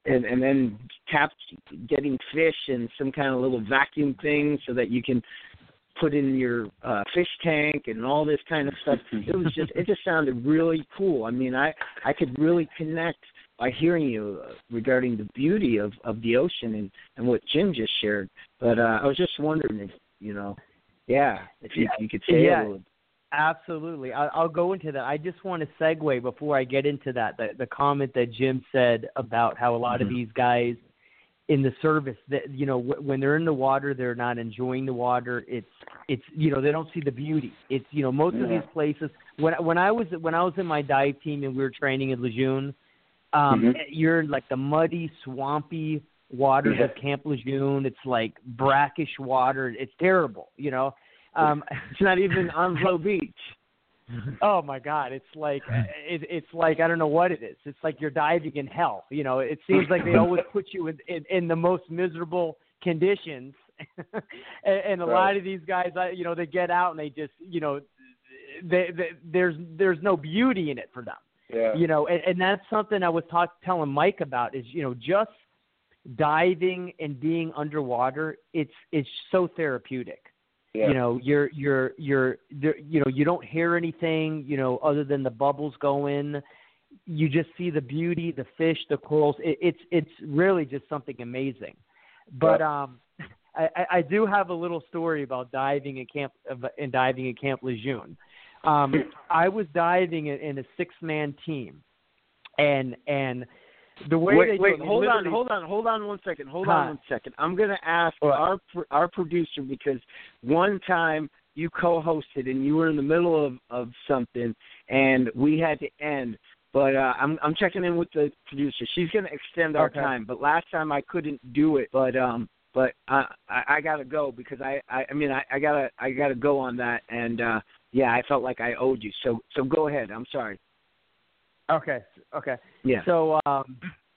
and and then tap getting fish in some kind of little vacuum thing so that you can put in your uh, fish tank and all this kind of stuff. It was just it just sounded really cool. I mean, I I could really connect by hearing you uh, regarding the beauty of, of the ocean and, and what Jim just shared. But uh, I was just wondering if, you know, yeah, if you, you could say yeah, a little. Absolutely. I, I'll go into that. I just want to segue before I get into that, the, the comment that Jim said about how a lot mm-hmm. of these guys in the service, that you know, w- when they're in the water, they're not enjoying the water. It's, it's you know, they don't see the beauty. It's, you know, most yeah. of these places, when, when I was when I was in my dive team and we were training in Lejeune, Um, mm-hmm. you're in like the muddy, swampy waters yeah. of Camp Lejeune. It's like brackish water. It's terrible, you know. Um, it's not even Onslow Beach. Oh my God! It's like it, it's like I don't know what it is. It's like you're diving in hell. You know, it seems like they always put you in, in, in the most miserable conditions. and, and a right. lot of these guys, you know, they get out and they just, you know, they, they, there's there's no beauty in it for them. Yeah. You know, and, and that's something I was talk, telling Mike about is, you know, just diving and being underwater. It's it's so therapeutic. Yeah. You know, you're you're you're you know you don't hear anything, you know, other than the bubbles going. You just see the beauty, the fish, the corals. It, it's it's really just something amazing. But yeah. um, I, I do have a little story about diving in camp and diving in Camp Lejeune. Um, I was diving in, in a six-man team, and and the way wait, they wait, do it, hold on, hold on, hold on one second, hold huh. on one second. I'm going to ask what? our our producer, because one time you co-hosted and you were in the middle of, of something, and we had to end. But uh, I'm I'm checking in with the producer. She's going to extend our okay. time. But last time I couldn't do it. But um. But uh, I, I gotta go because I, I, I mean I, I gotta I gotta go on that, and uh, yeah, I felt like I owed you. So so go ahead. I'm sorry. Okay. Okay. Yeah. So um,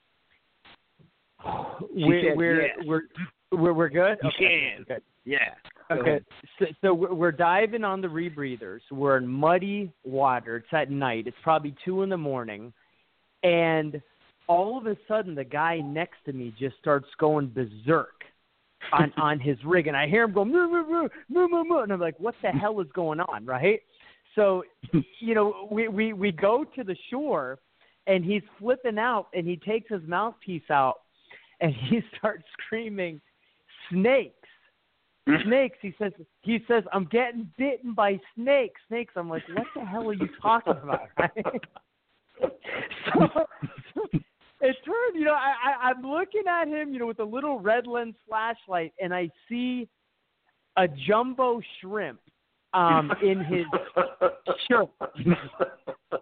we, said, we're, yes. we're we're we're good. You okay. can. Good. Yeah. Okay. So, so we're diving on the rebreathers. We're in muddy water. It's at night. It's probably two in the morning, and all of a sudden the guy next to me just starts going berserk on, on his rig, and I hear him go, moo, moo, moo, moo, moo, moo, and I'm like, what the hell is going on, right? So, you know, we, we, we go to the shore, and he's flipping out, and he takes his mouthpiece out, and he starts screaming, snakes, snakes. He says, he says, I'm getting bitten by snakes, snakes. I'm like, what the hell are you talking about, right? so, it turned, you know, I, I, I'm looking at him, you know, with a little red lens flashlight, and I see a jumbo shrimp um, in his shirt. but,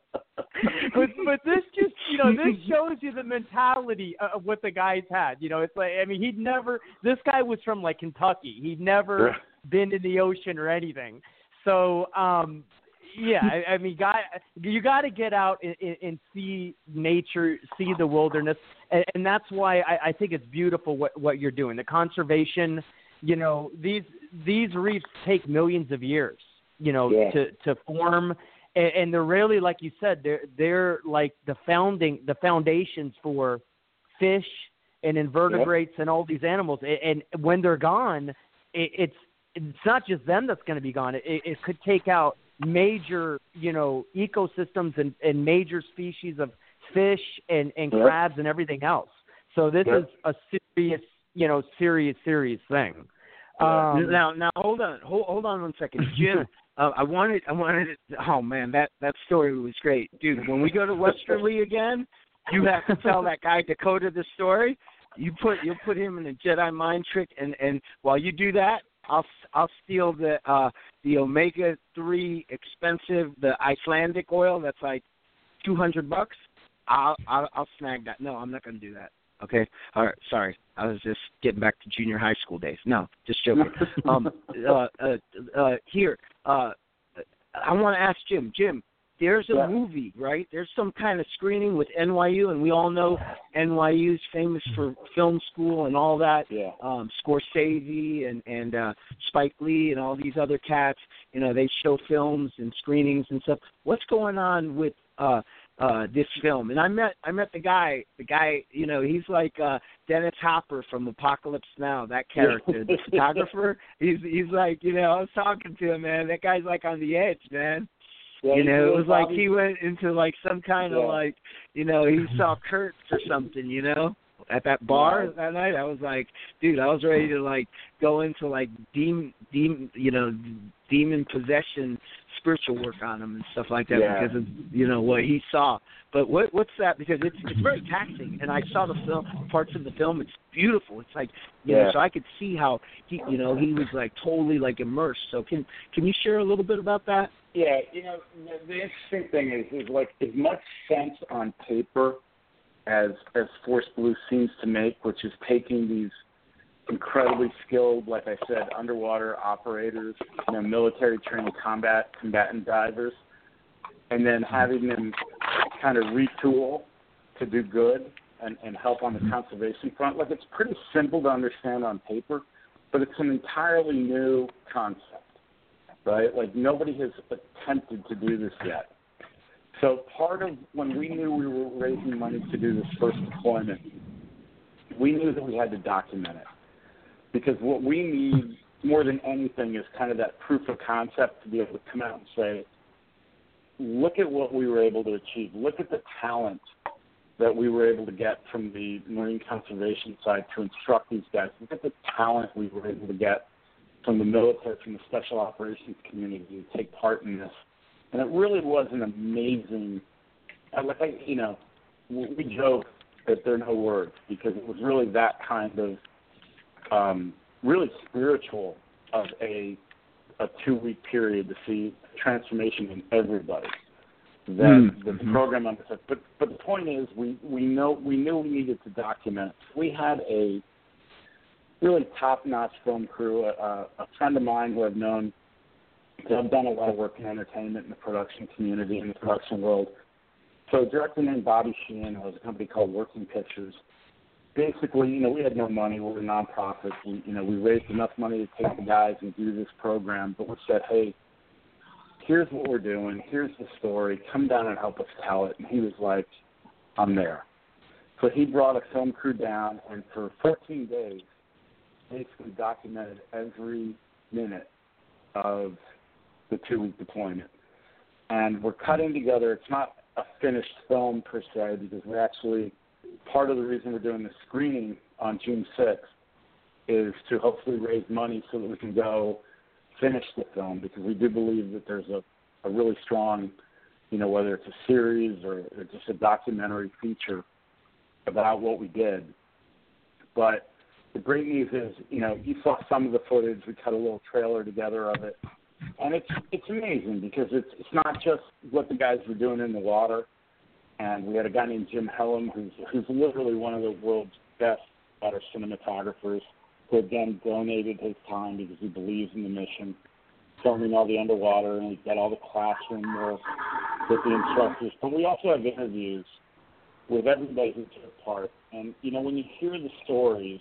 but this just, you know, this shows you the mentality of what the guys had. You know, it's like, I mean, he'd never, this guy was from, like, Kentucky. He'd never been in the ocean or anything. So, um, yeah, I, I mean, guy, you got to get out and, and, and see nature, see the wilderness, and, and that's why I, I think it's beautiful what, what you're doing. The conservation, you know, these these reefs take millions of years, you know, yeah. to, to form, and, and they're really, like you said, they're they're like the founding, the foundations for fish and invertebrates yeah. and all these animals. And, and when they're gone, it, it's it's not just them that's going to be gone. It, it could take out major, you know, ecosystems and, and major species of fish and, and yep. crabs and everything else. So this yep. is a serious, you know, serious, serious thing. Um, now, now hold on, hold, hold on one second, Jim. uh, I wanted, I wanted. To, oh man, that that story was great, dude. When we go to Westerly again, you have to tell that guy Dakota the story. You put, you'll put him in a Jedi mind trick, and, and while you do that, I'll I'll steal the uh, the omega three expensive, the Icelandic oil that's like two hundred bucks. I'll, I'll I'll snag that. No, I'm not going to do that. Okay. All right. Sorry, I was just getting back to junior high school days. No, just joking. um, uh, uh, uh, here, uh, I want to ask Jim. Jim, there's a yeah. movie, right? There's some kind of screening with N Y U, and we all know N Y U's famous for film school and all that. Yeah. Um, Scorsese and and uh, Spike Lee and all these other cats. You know, they show films and screenings and stuff. What's going on with uh, uh, this film. And I met I met the guy. The guy, you know, he's like uh, Dennis Hopper from Apocalypse Now. That character, the photographer. He's he's like, you know, I was talking to him, man. That guy's like on the edge, man. Yeah, you know, it was like he went into like some kind of yeah. like, you know, he saw Kurtz or something, you know, at that bar yeah. that night. I was like, dude, I was ready to like go into like demon, demon, you know, demon possession, spiritual work on him and stuff like that yeah. because of, you know, what he saw. But what what's that? Because it's it's very taxing, and I saw the film, parts of the film. It's beautiful. It's like, you yeah. know, so I could see how he, you know, he was like totally like immersed. So can can you share a little bit about that? Yeah, you know, the interesting thing is, is like as much sense on paper as as Force Blue seems to make, which is taking these incredibly skilled, like I said, underwater operators, you know, military trained combat combatant divers, and then having them kind of retool to do good and, and help on the conservation front. Like, it's pretty simple to understand on paper, but it's an entirely new concept. Right? Like, nobody has attempted to do this yet. So part of when we knew we were raising money to do this first deployment, we knew that we had to document it. Because what we need more than anything is kind of that proof of concept to be able to come out and say, look at what we were able to achieve. Look at the talent that we were able to get from the marine conservation side to instruct these guys. Look at the talent we were able to get from the military, from the special operations community to take part in this. And it really was an amazing, like, I, you know, we joke that there are no words because it was really that kind of um, really spiritual of a a two-week period to see transformation in everybody that mm-hmm. the program undertook. But but the point is, we, we know we knew we needed to document. We had a really top-notch film crew, a, a friend of mine who I've known, I've done a lot of work in entertainment in the production community, in the production world. So a director named Bobby Sheehan has a company called Working Pictures. Basically, you know, we had no money. We were a nonprofit. We, you know, we raised enough money to take the guys and do this program, but we said, hey, here's what we're doing. Here's the story. Come down and help us tell it. And he was like, I'm there. So he brought a film crew down, and for fourteen days, basically documented every minute of the two-week deployment. And we're cutting together. It's not a finished film per se because we actually, part of the reason we're doing the screening on June sixth is to hopefully raise money so that we can go finish the film because we do believe that there's a, a really strong, you know, whether it's a series or, or just a documentary feature about what we did. But the great news is, you know, you saw some of the footage. We cut a little trailer together of it. And it's it's amazing because it's it's not just what the guys were doing in the water. And we had a guy named Jim Hellam, who's who's literally one of the world's best water cinematographers, who again donated his time because he believes in the mission, filming all the underwater, and he's got all the classroom work with the instructors. But we also have interviews with everybody who took part. And, you know, when you hear the stories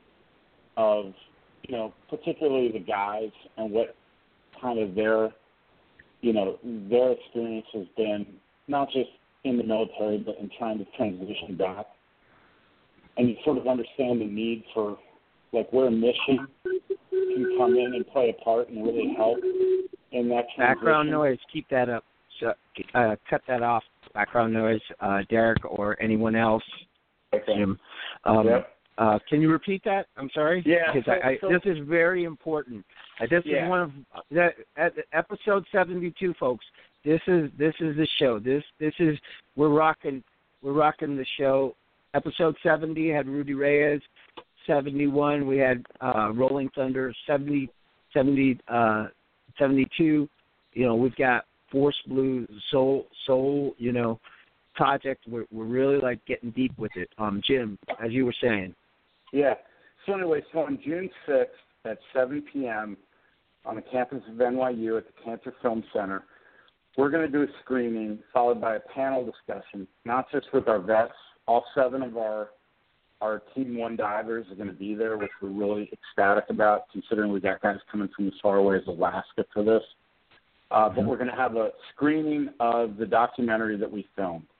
of, you know, particularly the guys and what kind of their, you know, their experience has been, not just in the military, but in trying to transition back. And you sort of understand the need for, like, where a mission can come in and play a part and really help in that transition. Background noise, keep that up. So, uh, cut that off, background noise, uh, Derek or anyone else. Okay. Jim. Um, yep. Uh, can you repeat that? I'm sorry. Yeah. Because so, I, I, so, this is very important. Uh, this yeah. is one of that at episode seventy-two, folks. This is this is the show. This this is we're rocking we're rocking the show. Episode seventy had Rudy Reyes. seventy-one we had uh, Rolling Thunder. seventy, seventy, uh, seventy-two You know, we've got Force Blue, Soul Soul. You know, project. We're we're really like getting deep with it. Um, Jim, as you were saying. Yeah. So anyway, so on June sixth at seven p.m. on the campus of N Y U at the Cantor Film Center, we're going to do a screening followed by a panel discussion, not just with our vets. All seven of our our Team One divers are going to be there, which we're really ecstatic about, considering we got guys coming from as far away as Alaska for this. Uh, but we're going to have a screening of the documentary that we filmed.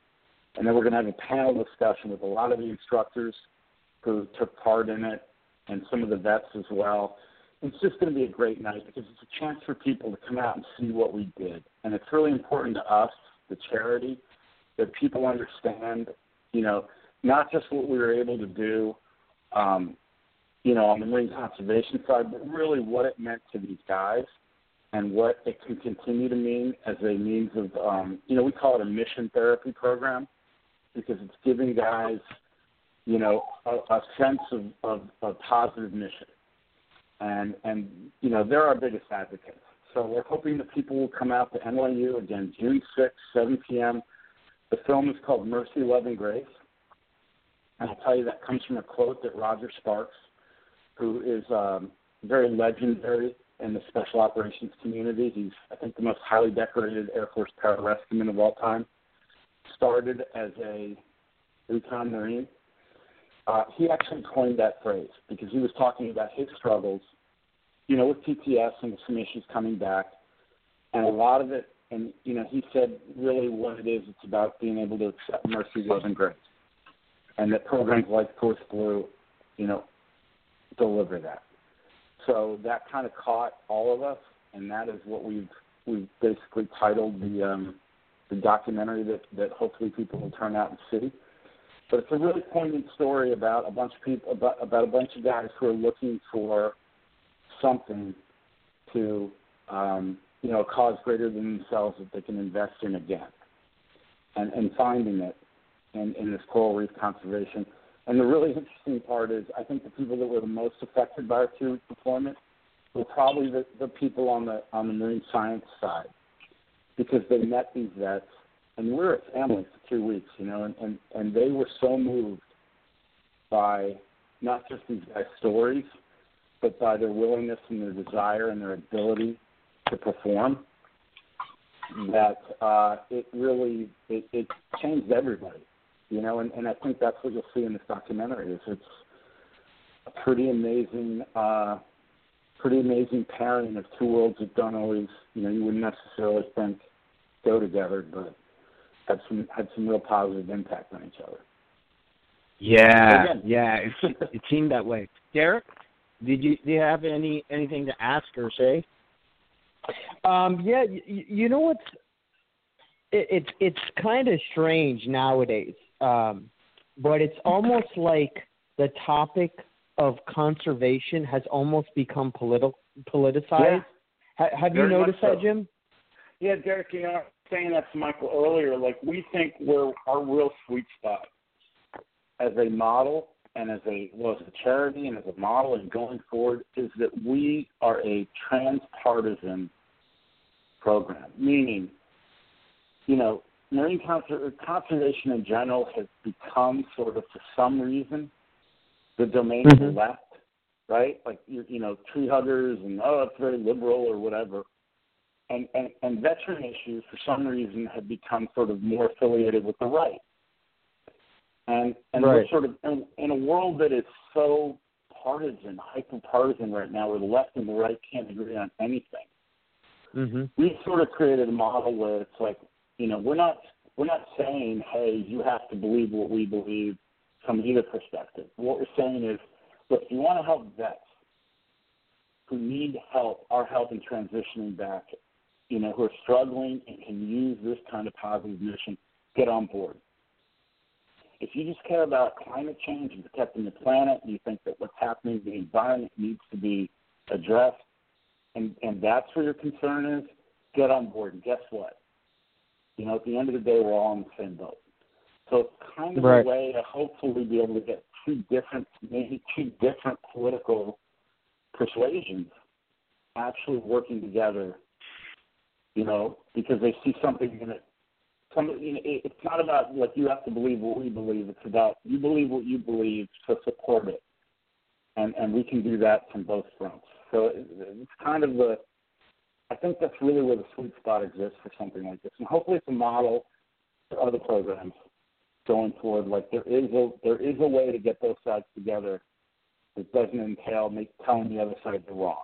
And then we're going to have a panel discussion with a lot of the instructors who took part in it and some of the vets as well. It's just going to be a great night because it's a chance for people to come out and see what we did. And it's really important to us, the charity, that people understand, you know, not just what we were able to do, um, you know, on the marine conservation side, but really what it meant to these guys and what it can continue to mean as a means of, um, you know, we call it a mission therapy program because it's giving guys, you know, a, a sense of, of, of positive mission. And, and, you know, they're our biggest advocates. So we're hoping that people will come out to N Y U, again, June sixth, seven p.m. The film is called Mercy, Love, and Grace. And I'll tell you that comes from a quote that Roger Sparks, who is um, very legendary in the special operations community. He's, I think, the most highly decorated Air Force pararescueman of all time. Started as a recon Marine. Uh, he actually coined that phrase because he was talking about his struggles, you know, with P T S and some issues coming back. And a lot of it, and, you know, he said really what it is, it's about being able to accept mercy, love, and grace. And that programs like Force Blue, you know, deliver that. So that kind of caught all of us, and that is what we've we've basically titled the um, the documentary that, that hopefully people will turn out and see. But it's a really poignant story about a bunch of people, about, about a bunch of guys who are looking for something to, um, you know, a cause greater than themselves that they can invest in again, and, and finding it in, in this coral reef conservation. And the really interesting part is I think the people that were the most affected by our two-week deployment were probably the, the people on the on the marine science side because they met these vets. And we're a family for two weeks, you know, and, and, and they were so moved by not just these guys' stories, but by their willingness and their desire and their ability to perform that uh, it really, it, it changed everybody, you know, and, and I think that's what you'll see in this documentary is it's a pretty amazing, uh, pretty amazing pairing of two worlds that don't always, you know, you wouldn't necessarily think go together, but had some had some real positive impact on each other. Yeah, again, yeah, it, it seemed that way. Derek, did you do you have any anything to ask or say? Um, yeah, you, you know what's it, it's it's kind of strange nowadays, um, but it's almost like the topic of conservation has almost become politi- politicized. Yeah. Ha, have Very you noticed that, so. Jim? Yeah, Derek, you know, I was saying that to Michael earlier, like we think we're our real sweet spot as a model and as a well as a charity and as a model and going forward is that we are a transpartisan program, meaning, you know, marine conser- conservation in general has become sort of for some reason the domain mm-hmm. of the left, right? Like you, you know, tree huggers and oh, it's very liberal or whatever. And, and, and veteran issues, for some reason, have become sort of more affiliated with the right. And, and right. we're sort of in, in a world that is so partisan, hyper-partisan right now, where the left and the right can't agree on anything. Mm-hmm. We've sort of created a model where it's like, you know, we're not we're not saying, hey, you have to believe what we believe from either perspective. What we're saying is, look, if you want to help vets who need help, our help in transitioning back, you know, who are struggling and can use this kind of positive mission, get on board. If you just care about climate change and protecting the planet, and you think that what's happening in the environment needs to be addressed, and, and that's where your concern is, get on board. And guess what? You know, at the end of the day, we're all in the same boat. So it's kind of right. a way to hopefully be able to get two different, maybe two different political persuasions actually working together. You know, because they see something in it. Some, you know, it, it's not about like you have to believe what we believe. It's about you believe what you believe to support it, and and we can do that from both fronts. So it, it's kind of the. I think that's really where the sweet spot exists for something like this, and hopefully it's a model for other programs going forward. Like there is a there is a way to get those sides together that doesn't entail make, telling the other side they're wrong.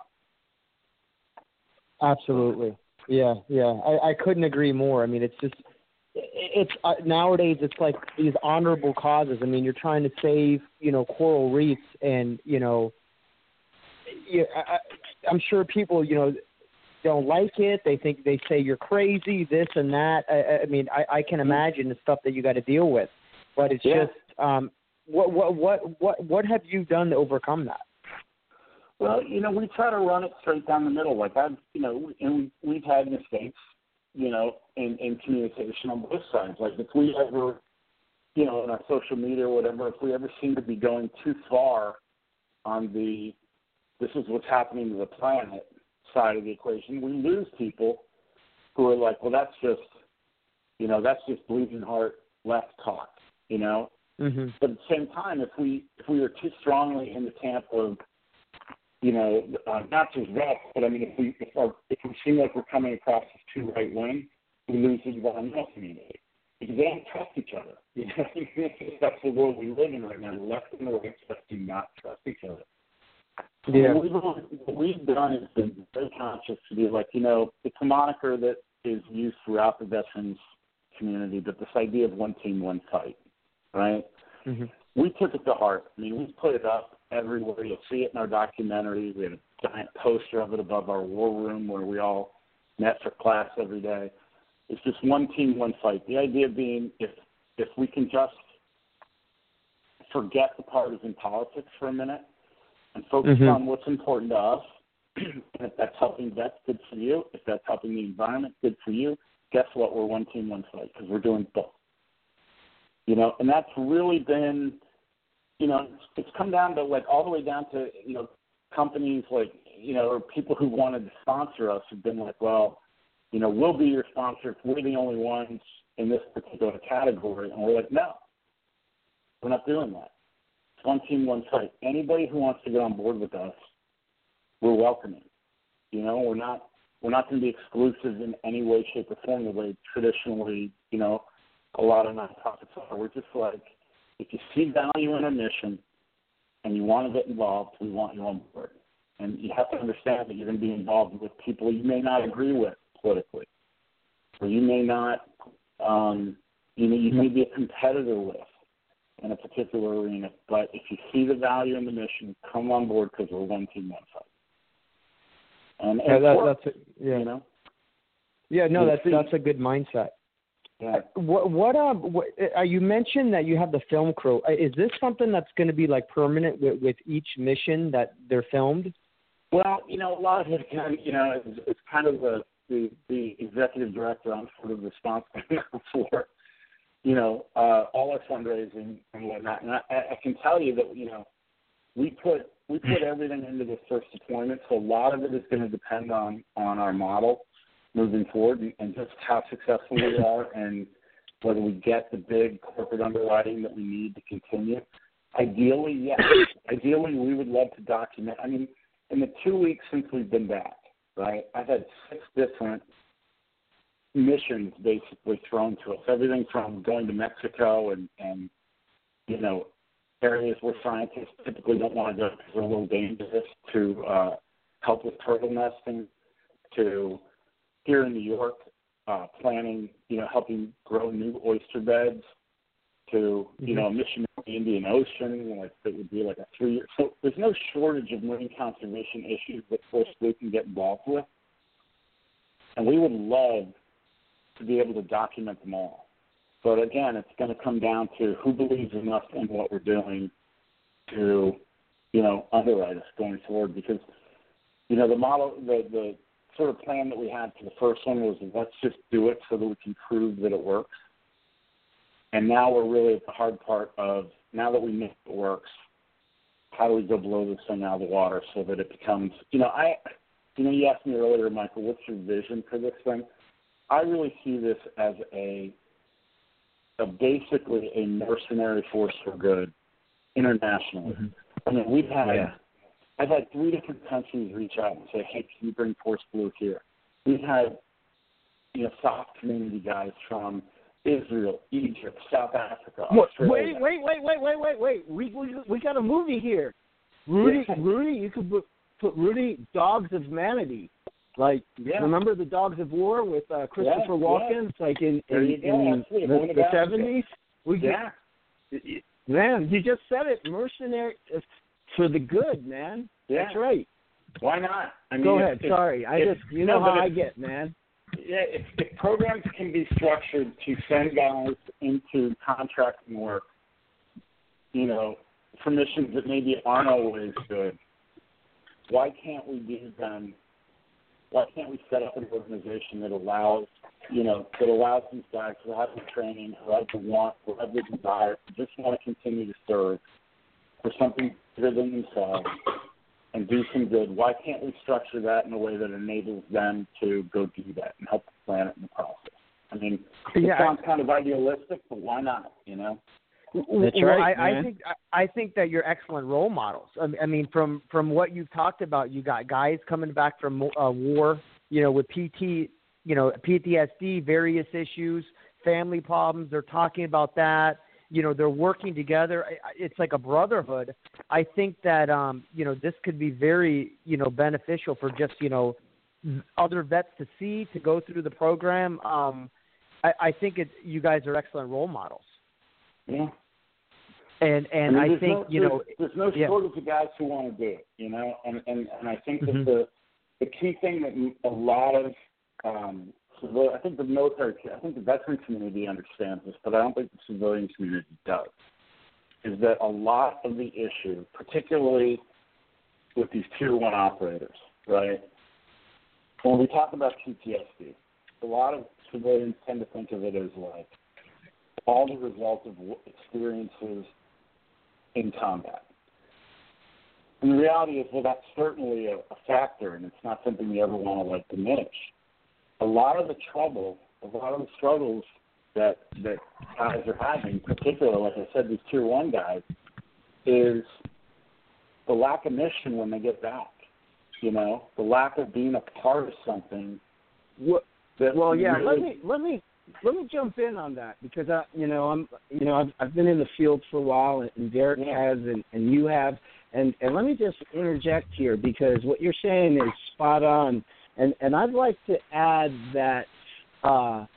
Absolutely. Yeah, yeah, I, I couldn't agree more. I mean, it's just, it's uh, nowadays it's like these honorable causes. I mean, you're trying to save, you know, coral reefs, and you know, you, I, I'm sure people, you know, don't like it. They think they say you're crazy, this and that. I, I mean, I, I can imagine the stuff that you got to deal with, but it's yeah. just, um, what, what, what, what, what have you done to overcome that? Well, you know, we try to run it straight down the middle. Like I've, you know, and we, we've had mistakes, you know, in, in communication on both sides. Like if we ever, you know, in our social media or whatever, if we ever seem to be going too far on the, this is what's happening to the planet side of the equation, we lose people who are like, well, that's just, you know, that's just bleeding heart left talk, you know. Mm-hmm. But at the same time, if we if we are too strongly in the camp of, you know, uh, not just that, but I mean, if we if, our, if we seem like we're coming across as too right wing, we lose the environmental community because they don't trust each other. You know, that's the world we live in right now. The left and the right just do not trust each other. Yeah. What we've, what we've done is been very conscious to be like, you know, it's a moniker that is used throughout the veterans community, but this idea of one team, one fight, right? Mm-hmm. We took it to heart. I mean, we put it up everywhere. You'll see it in our documentary. We had a giant poster of it above our war room where we all met for class every day. It's just one team, one fight. The idea being if if we can just forget the partisan politics for a minute and focus mm-hmm. on what's important to us, and if that's helping vets, good for you. If that's helping the environment, good for you. Guess what? We're one team, one fight because we're doing both. You know, and that's really been, you know, it's, it's come down to like all the way down to, you know, companies like, you know, or people who wanted to sponsor us have been like, well, you know, we'll be your sponsor if we're the only ones in this particular category. And we're like, no, we're not doing that. It's one team, one fight. Anybody who wants to get on board with us, we're welcoming. You know, we're not we're not going to be exclusive in any way, shape, or form the way traditionally, you know, a lot of nonprofits are. We're just like, if you see value in our mission and you want to get involved, we want you on board. And you have to understand that you're going to be involved with people you may not agree with politically, or you may not, um, you know, you may be a competitor with in a particular arena. But if you see the value in the mission, come on board because we're one team, one fight. And, and yeah, that, work, that's a, yeah, you know. Yeah, no, that's that's a good mindset. Yeah. What what um what, uh, you mentioned that you have the film crew. Is this something that's going to be like permanent with, with each mission that they're filmed? Well, you know, a lot of it, kind of, you know, it's, it's kind of the, the the executive director. I'm sort of responsible for, you know, uh, all our fundraising and whatnot. And I, I can tell you that, you know, we put we put everything into this first deployment, so a lot of it is going to depend on on our model moving forward and, and just how successful we are and whether we get the big corporate underwriting that we need to continue. Ideally, yes. Ideally, we would love to document. I mean, in the two weeks since we've been back, right, I've had six different missions basically thrown to us, everything from going to Mexico and, and you know, areas where scientists typically don't want to go because they're a little dangerous, to uh, help with turtle nesting, to here in New York, uh, planning, you know, helping grow new oyster beds, to, you mm-hmm. know, a mission in the Indian Ocean, like that would be like a three-year. So there's no shortage of marine conservation issues that Force Blue can get involved with. And we would love to be able to document them all. But again, it's going to come down to who believes in us and what we're doing to, you know, underwrite us going forward. Because, you know, the model, the, the sort of plan that we had for the first one was let's just do it so that we can prove that it works. And now we're really at the hard part of, now that we know it works, how do we go blow this thing out of the water so that it becomes, you know, I, you know, you asked me earlier, Michael, what's your vision for this thing? I really see this as a, a basically a mercenary force for good internationally. Mm-hmm. I mean, we've had, yeah. I've had three different countries reach out and say, hey, can you bring Force Blue here? We've had, you know, soft community guys from Israel, Egypt, South Africa, Australia. Wait, wait, wait, wait, wait, wait, wait. We we we got a movie here. Rudy, yeah. Rudy, you could put, put Rudy, Dogs of Humanity. Like, yeah. remember the Dogs of War with uh, Christopher yeah, Walken? Yeah. It's like in, there in, you go. in the, the, the seventies. We yeah. Get, man, you just said it. Mercenary for the good, man. Yeah. That's right. Why not? I mean, Go if, ahead. If, Sorry, I if, just you no, know how if, I get, man. Yeah, if, if programs can be structured to send guys into contracting work, you know, for missions that maybe aren't always good, why can't we do them? Why can't we set up an organization that allows, you know, that allows these guys who have the training, who have the want, who have the desire, who just want to continue to serve for something bigger than themselves and do some good? Why can't we structure that in a way that enables them to go do that and help the planet in the process? I mean, it yeah, sounds kind of idealistic, but why not, you know? That's well, right, I, man. I think I, I think that you're excellent role models. I, I mean, from from what you've talked about, you got guys coming back from uh, war, you know, with P T, you know, P T S D, various issues, family problems. They're talking about that. You know, they're working together. It's like a brotherhood. I think that um, you know, this could be very, you know, beneficial for just, you know, other vets to see, to go through the program. Um, I, I think it. You guys are excellent role models. Yeah. And and I, mean, I think no, you know there's, there's no yeah. shortage of guys who want to do it, you know, and and, and I think mm-hmm. that the the key thing that a lot of um, civil, I think the military, I think the veteran community understands this, but I don't think the civilian community does, is that a lot of the issue, particularly with these tier one operators, right? When we talk about P T S D, a lot of civilians tend to think of it as like all the result of experiences in combat. And the reality is, well, that's certainly a, a factor, and it's not something you ever want to, like, diminish. A lot of the trouble, a lot of the struggles that that guys are having, particularly, like I said, these tier one guys, is the lack of mission when they get back. You know, the lack of being a part of something. What, that well, yeah. really, Let me let me let me jump in on that because I, you know, I'm, you know, I've I've been in the field for a while, and, and Derek yeah. has, and, and you have, and and let me just interject here because what you're saying is spot on, and and I'd like to add that. Uh,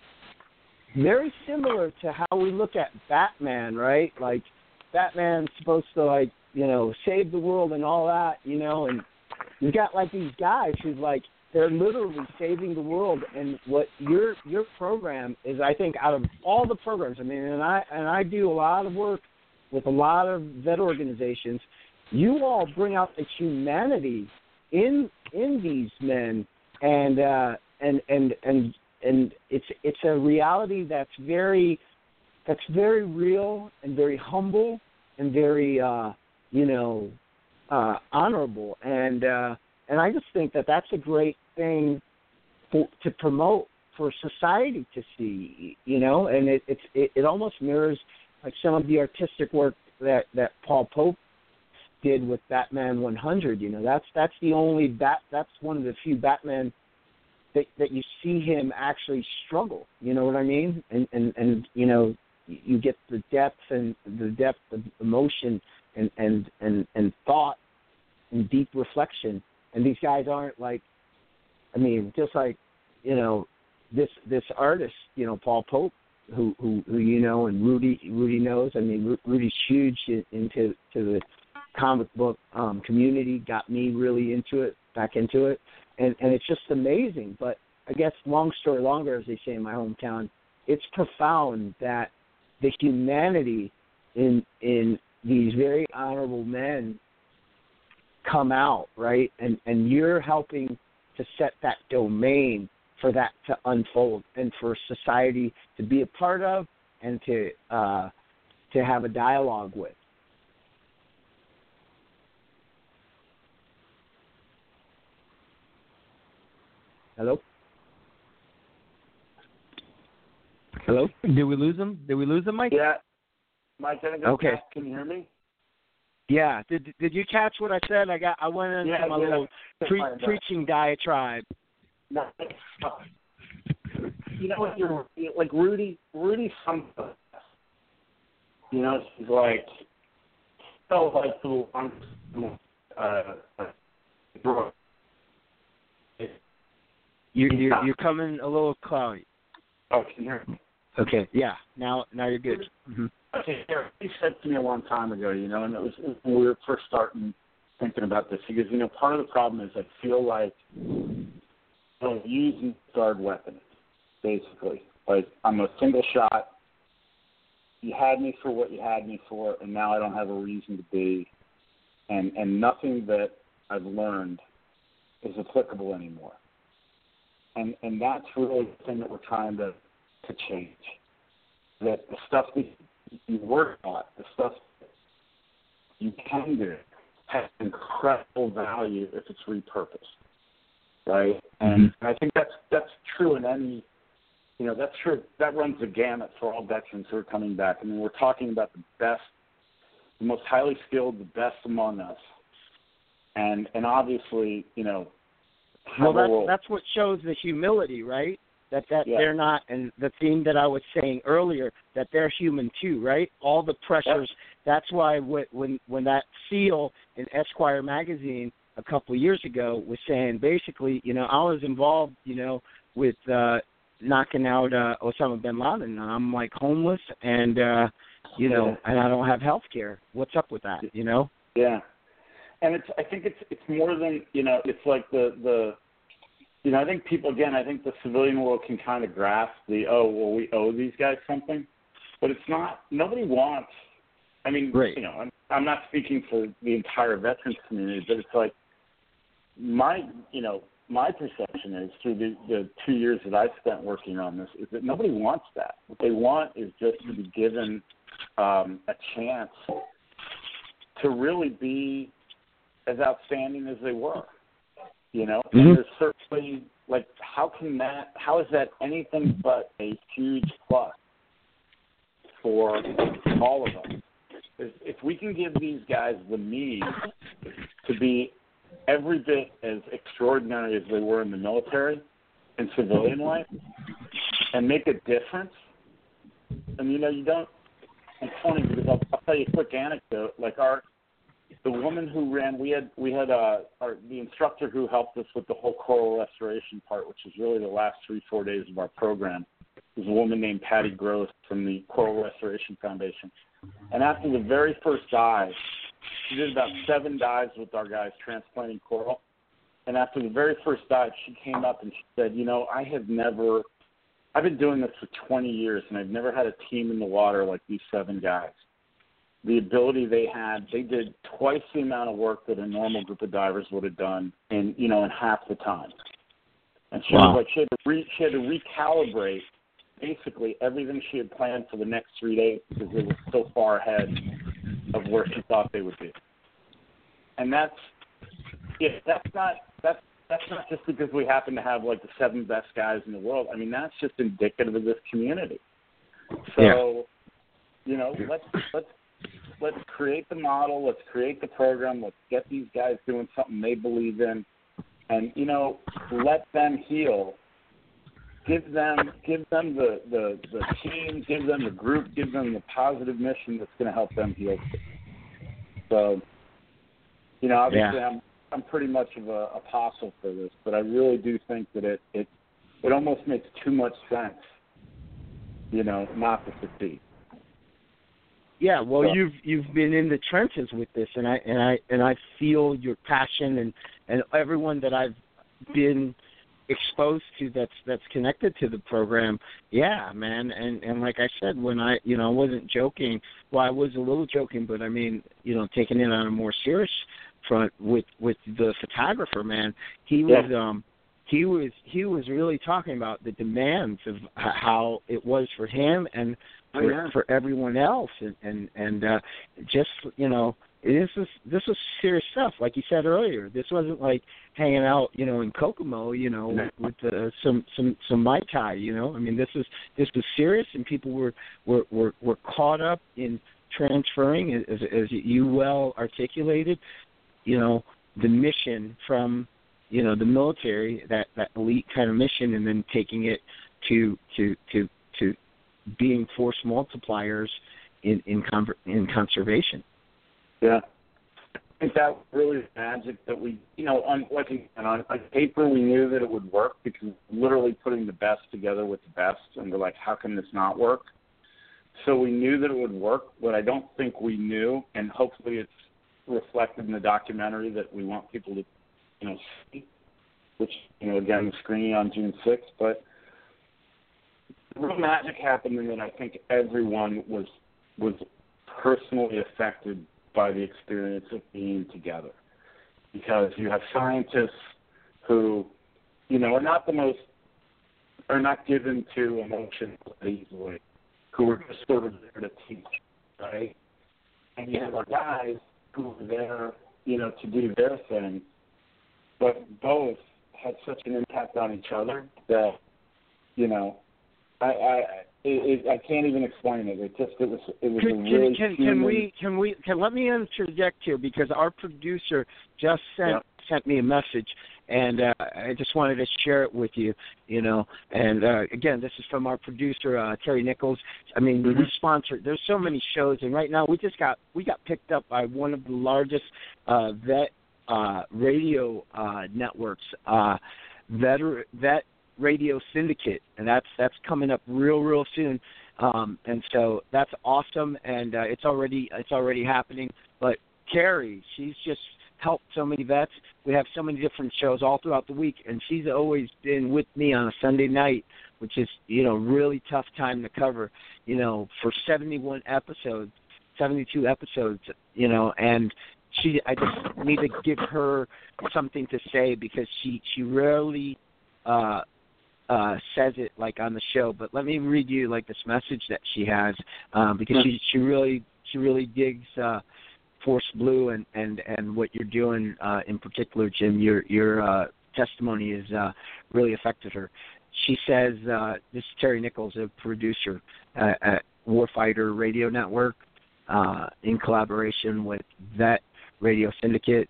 very similar to how we look at Batman, right? Like, Batman's supposed to, like, you know, save the world and all that, you know, and you got, like, these guys who's, like, they're literally saving the world. And what your your program is, I think, out of all the programs, I mean, and I and I do a lot of work with a lot of vet organizations, you all bring out the humanity in in these men, and uh, and and and and it's it's a reality that's very that's very real and very humble and very uh, you know uh, honorable, and uh, and I just think that that's a great thing for, to promote for society to see, you know, and it it's, it it almost mirrors like some of the artistic work that, that Paul Pope did with Batman one hundred. You know, that's that's the only bat that's one of the few Batman that that you see him actually struggle. You know what I mean? And and and you know, you get the depth and the depth of emotion and and and, and thought and deep reflection. And these guys aren't like, I mean, just like, you know, this this artist, you know, Paul Pope, who who, who you know, and Rudy Rudy knows. I mean, Rudy's huge into to the comic book um, community. Got me really into it, back into it, and and it's just amazing. But I guess long story longer, as they say in my hometown, it's profound that the humanity in in these very honorable men come out, right? And and you're helping to set that domain for that to unfold and for society to be a part of and to uh, to have a dialogue with. Hello? Hello? Did we lose him? Did we lose him, Mike? Yeah. Mike, I think Okay. Can you hear me? Yeah. Did Did you catch what I said? I got. I went into yeah, my yeah. little pre- preaching diatribe. No. You know what? You're like Rudy. Rudy. Some. You know, she's like. Felt like the long. Uh, You you're, you're coming a little cloudy. Oh, can you hear me? Okay, yeah. Now now you're good. Mm-hmm. Okay, he said to me a long time ago, you know, and it was when we were first starting thinking about this. He goes, you know, part of the problem is I feel like I'm using guard weapons, basically. Like I'm a single shot. You had me for what you had me for, and now I don't have a reason to be, and and nothing that I've learned is applicable anymore. And and that's really the thing that we're trying to, to change. That the stuff that you work on, the stuff that you can do, has incredible value if it's repurposed, right? And Mm-hmm. I think that's that's true in any, you know, that's true. That runs the gamut for all veterans who are coming back. I mean, we're talking about the best, the most highly skilled, the best among us, and and obviously, you know. Well, that's that's what shows the humility, right? That that yeah. they're not, and the theme that I was saying earlier, that they're human too, right? All the pressures. Yep. That's why when when that SEAL in Esquire magazine a couple of years ago was saying basically, you know, I was involved, you know, with uh, knocking out uh, Osama bin Laden. I'm like homeless, and uh, you know, yeah. and I don't have health care. What's up with that? You know? Yeah. And it's, I think it's it's more than, you know, it's like the, the, you know, I think people, again, I think the civilian world can kind of grasp the, oh, well, we owe these guys something. But it's not, nobody wants, I mean, right. you know, I'm, I'm not speaking for the entire veterans community, but it's like my, you know, my perception is through the, the two years that I've spent working on this is that nobody wants that. What they want is just to be given um, a chance to really be as outstanding as they were, you know? Mm-hmm. And there's certainly, like, how can that, how is that anything but a huge plus for all of us? If, if we can give these guys the means to be every bit as extraordinary as they were in the military and civilian life and make a difference, and, you know, you don't, it's funny because I'll, I'll tell you a quick anecdote, like our, the woman who ran, we had we had uh, our, the instructor who helped us with the whole coral restoration part, which is really the last three, four days of our program, was a woman named Patty Gross from the Coral Restoration Foundation. And after the very first dive, she did about seven dives with our guys transplanting coral. And after the very first dive, she came up and she said, you know, I have never, I've been doing this for twenty years, and I've never had a team in the water like these seven guys. The ability they had, they did twice the amount of work that a normal group of divers would have done in, you know, in half the time. And she Wow. was like, she had, to re, she had to recalibrate basically everything she had planned for the next three days because they were so far ahead of where she thought they would be. And that's, yeah, that's not, that's, that's not just because we happen to have like the seven best guys in the world. I mean, that's just indicative of this community. So, Yeah. you know, let's, let's, Let's create the model. Let's create the program. Let's get these guys doing something they believe in, and you know, let them heal. Give them, give them the, the, the team. Give them the group. Give them the positive mission that's going to help them heal. So, you know, obviously, Yeah. I'm I'm pretty much of a apostle for this, but I really do think that it it it almost makes too much sense, you know, not to succeed. Yeah, well, you've you've been in the trenches with this, and I and I and I feel your passion, and, and everyone that I've been exposed to that's that's connected to the program. Yeah, man, and and like I said, when I you know I wasn't joking. Well, I was a little joking, but I mean, you know, taking it on a more serious front with with the photographer, man. He was Yeah. um he was he was really talking about the demands of how it was for him and. For, oh, yeah. for everyone else, and and and uh, just you know, this is this was serious stuff. Like you said earlier, this wasn't like hanging out, you know, in Kokomo, you know, No. with uh, some some some Mai Tai. You know, I mean, this is this was serious, and people were were were, were caught up in transferring, as as you well articulated, you know, the mission from you know the military, that that elite kind of mission, and then taking it to to to to being force multipliers in in, conver- in conservation. Yeah. think that was really the magic that we, you know, on like on, on paper we knew that it would work because literally putting the best together with the best, and we're like, how can this not work? So we knew that it would work, but I don't think we knew, and hopefully it's reflected in the documentary that we want people to, you know, see, which, you know, again, screening on June sixth, but the real magic happened in that I think everyone was was personally affected by the experience of being together. Because you have scientists who, you know, are not the most, are not given to emotions easily, who are just sort of there to teach, right? And you have our guys who are there, you know, to do their thing, but both had such an impact on each other that, you know, I I it, it, I can't even explain it. It just it was it was can, a really can, can, human... can we can we can let me interject here because our producer just sent yeah. sent me a message and uh, I just wanted to share it with you, you know. And uh, again, this is from our producer uh, Terry Nichols. I mean, mm-hmm. we sponsor. There's so many shows, and right now we just got we got picked up by one of the largest uh, vet uh, radio uh, networks, uh, vet vet. Radio Syndicate, and that's that's coming up real real soon, um, and so that's awesome, and uh, it's already it's already happening. But Carrie, she's just helped so many vets. We have so many different shows all throughout the week, and she's always been with me on a Sunday night, which is, you know, really tough time to cover, you know, for seventy-one episodes, seventy-two episodes, you know, and she I just need to give her something to say because she she rarely. Uh, Uh, says it like on the show, but let me read you like this message that she has um, because she she really she really digs uh, Force Blue and, and, and what you're doing uh, in particular, Jim. Your your uh, testimony has uh, really affected her. She says, uh, this is Terry Nichols, a producer uh, at Warfighter Radio Network, uh, in collaboration with Vet Radio Syndicate.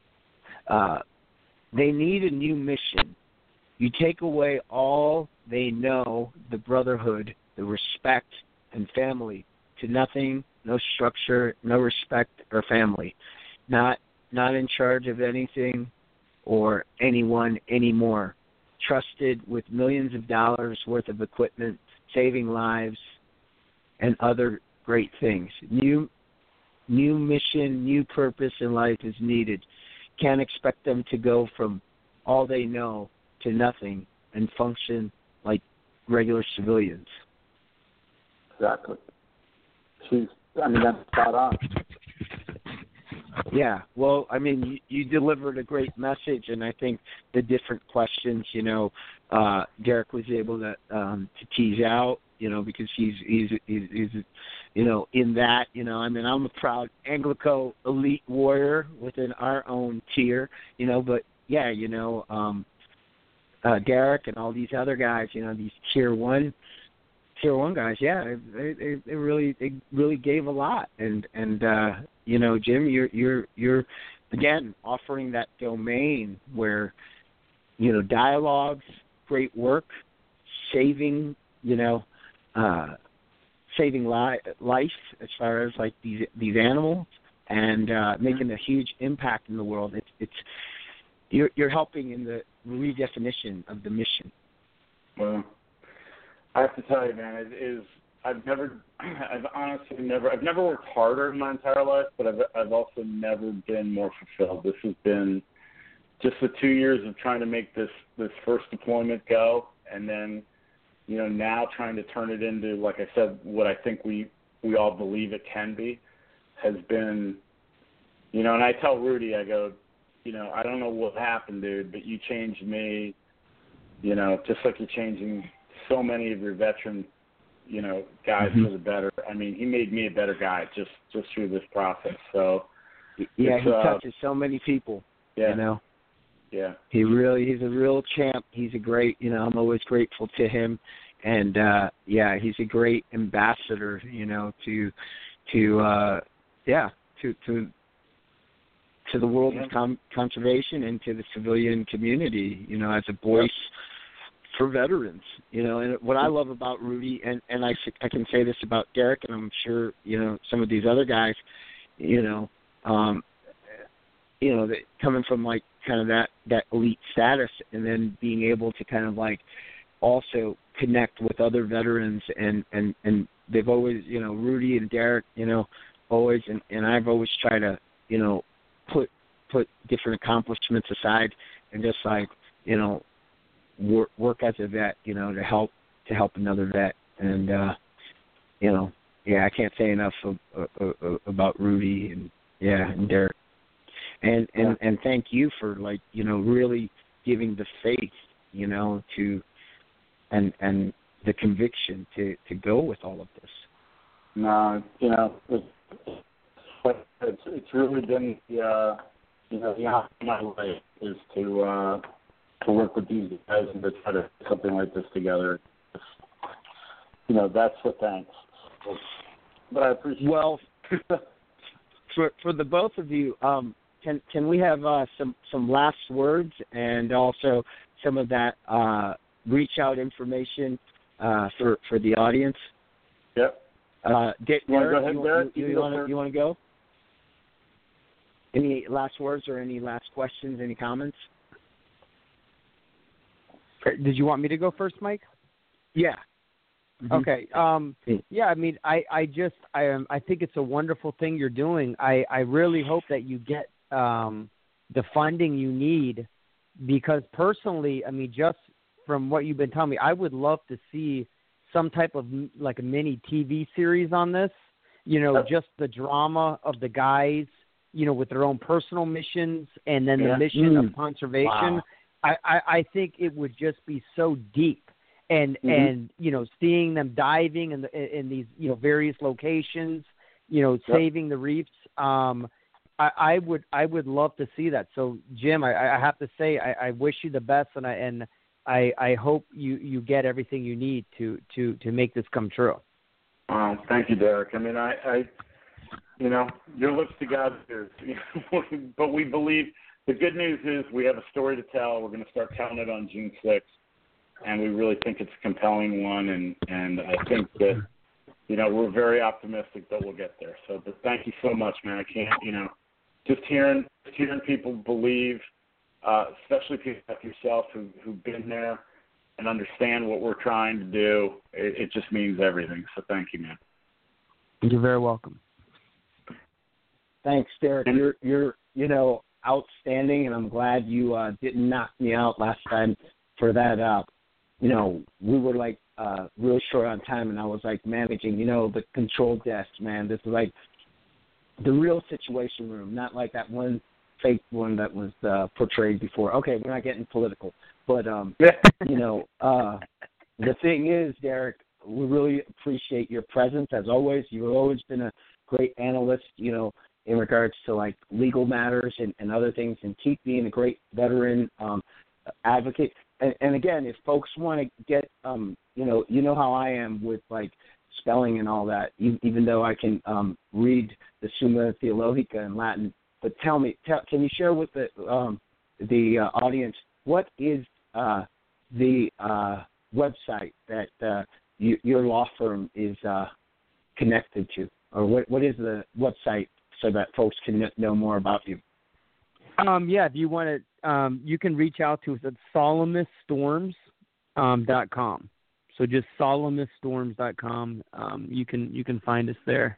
Uh, they need a new mission. You take away all they know, the brotherhood, the respect, and family, to nothing, no structure, no respect or family. Not not in charge of anything or anyone anymore. Trusted with millions of dollars worth of equipment, saving lives, and other great things. New new mission, new purpose in life is needed. Can't expect them to go from all they know to nothing and function like regular civilians. Exactly. She's, I mean, that's spot on. Yeah, well, I mean, you, you delivered a great message, and I think the different questions, you know, uh, Derek was able to um, to tease out, you know, because he's, he's, he's, he's, you know, in that, you know, I mean, I'm a proud Anglico elite warrior within our own tier, you know, but, yeah, you know, um, Uh, Derek and all these other guys, you know, these tier one, tier one guys, yeah, they, they, they really, they really gave a lot, and and uh, you know, Jim, you're you're you're again offering that domain where, you know, dialogues, great work, saving, you know, uh, saving li- life as far as like these these animals, and uh, making a huge impact in the world. It's it's You're, you're helping in the redefinition of the mission. Well, I have to tell you, man, it is. I've never, I've honestly never, I've never worked harder in my entire life, but I've, I've also never been more fulfilled. This has been just the two years of trying to make this this first deployment go, and then, you know, now trying to turn it into, like I said, what I think we we all believe it can be, has been, you know, and I tell Rudy, I go, you know, I don't know what happened, dude, but you changed me, you know, just like you're changing so many of your veteran, you know, guys mm-hmm. for the better. I mean, he made me a better guy just, just through this process. So, yeah, he uh, touches so many people, yeah. you know. Yeah. He really, he's a real champ. He's a great, you know, I'm always grateful to him. And, uh, yeah, he's a great ambassador, you know, to, to, uh, yeah, to, to, to the world yeah. of com- conservation and to the civilian community, you know, as a voice yep. for veterans, you know. And what I love about Rudy, and, and I, I can say this about Derek, and I'm sure, you know, some of these other guys, you know, um, you know, that coming from like kind of that, that elite status, and then being able to kind of like also connect with other veterans, and, and, and they've always, you know, Rudy and Derek, you know, always, and, and I've always tried to, you know, put put different accomplishments aside and just like, you know, work, work as a vet, you know, to help to help another vet. And uh, you know, yeah, I can't say enough of, of, of, about Rudy and yeah, and Derek. And and and thank you for, like, you know, really giving the faith, you know, to and and the conviction to, to go with all of this. No, you know, it's it's, it's really been the uh, you know the honor of my life is to uh, to work with these guys and to try to put something like this together. It's, you know, that's what thanks. But I appreciate. Well, for for the both of you, um, can can we have uh, some some last words and also some of that uh, reach out information uh, for for the audience? Yep. Uh, Derek, you want to go ahead, you, Derek? You, you, you want you want to go? Any last words or any last questions? Any comments? Did you want me to go first, Mike? Yeah. Mm-hmm. Okay. Um, yeah, I mean, I, I just I um, I think it's a wonderful thing you're doing. I, I really hope that you get um, the funding you need, because personally, I mean, just from what you've been telling me, I would love to see some type of like a mini T V series on this. You know, just the drama of the guys, you know, with their own personal missions and then yeah. the mission mm. of conservation. Wow. I, I, I think it would just be so deep. And, mm-hmm. and, you know, seeing them diving in, the, in these, you know, various locations, you know, yep. saving the reefs. Um, I, I would, I would love to see that. So Jim, I, I have to say, I, I wish you the best. And I, and I, I hope you, you get everything you need to, to, to make this come true. Uh, thank you, Derek. I mean, I, I, you know, your lips to God's ears, but we believe the good news is we have a story to tell. We're going to start telling it on June sixth. And we really think it's a compelling one, and, and I think that, you know, we're very optimistic that we'll get there. So, but thank you so much, man. I can't, you know, just hearing just hearing people believe, uh, especially people like yourself who, who've been there and understand what we're trying to do, it, it just means everything. So thank you, man. You're very welcome. Thanks, Derek. You're, you're you know, outstanding, and I'm glad you uh, didn't knock me out last time for that uh You know, we were like uh, real short on time, and I was like managing, you know, the control desk, man. This is like the real situation room, not like that one fake one that was uh, portrayed before. Okay, we're not getting political, but um, you know, uh, the thing is, Derek, we really appreciate your presence as always. You've always been a great analyst, you know, in regards to like legal matters and, and other things, and keep being a great veteran um, advocate. And, and again, if folks want to get, um, you know, you know how I am with like spelling and all that. Even though I can um, read the Summa Theologica in Latin, but tell me, tell, can you share with the um, the uh, audience what is uh, the uh, website that uh, you, your law firm is uh, connected to, or what what is the website so that folks can know more about you? Um, yeah, if you want to, um, you can reach out to us at Salamis Storms dot com. So just Salamis Storms dot com. Um, you can you can find us there.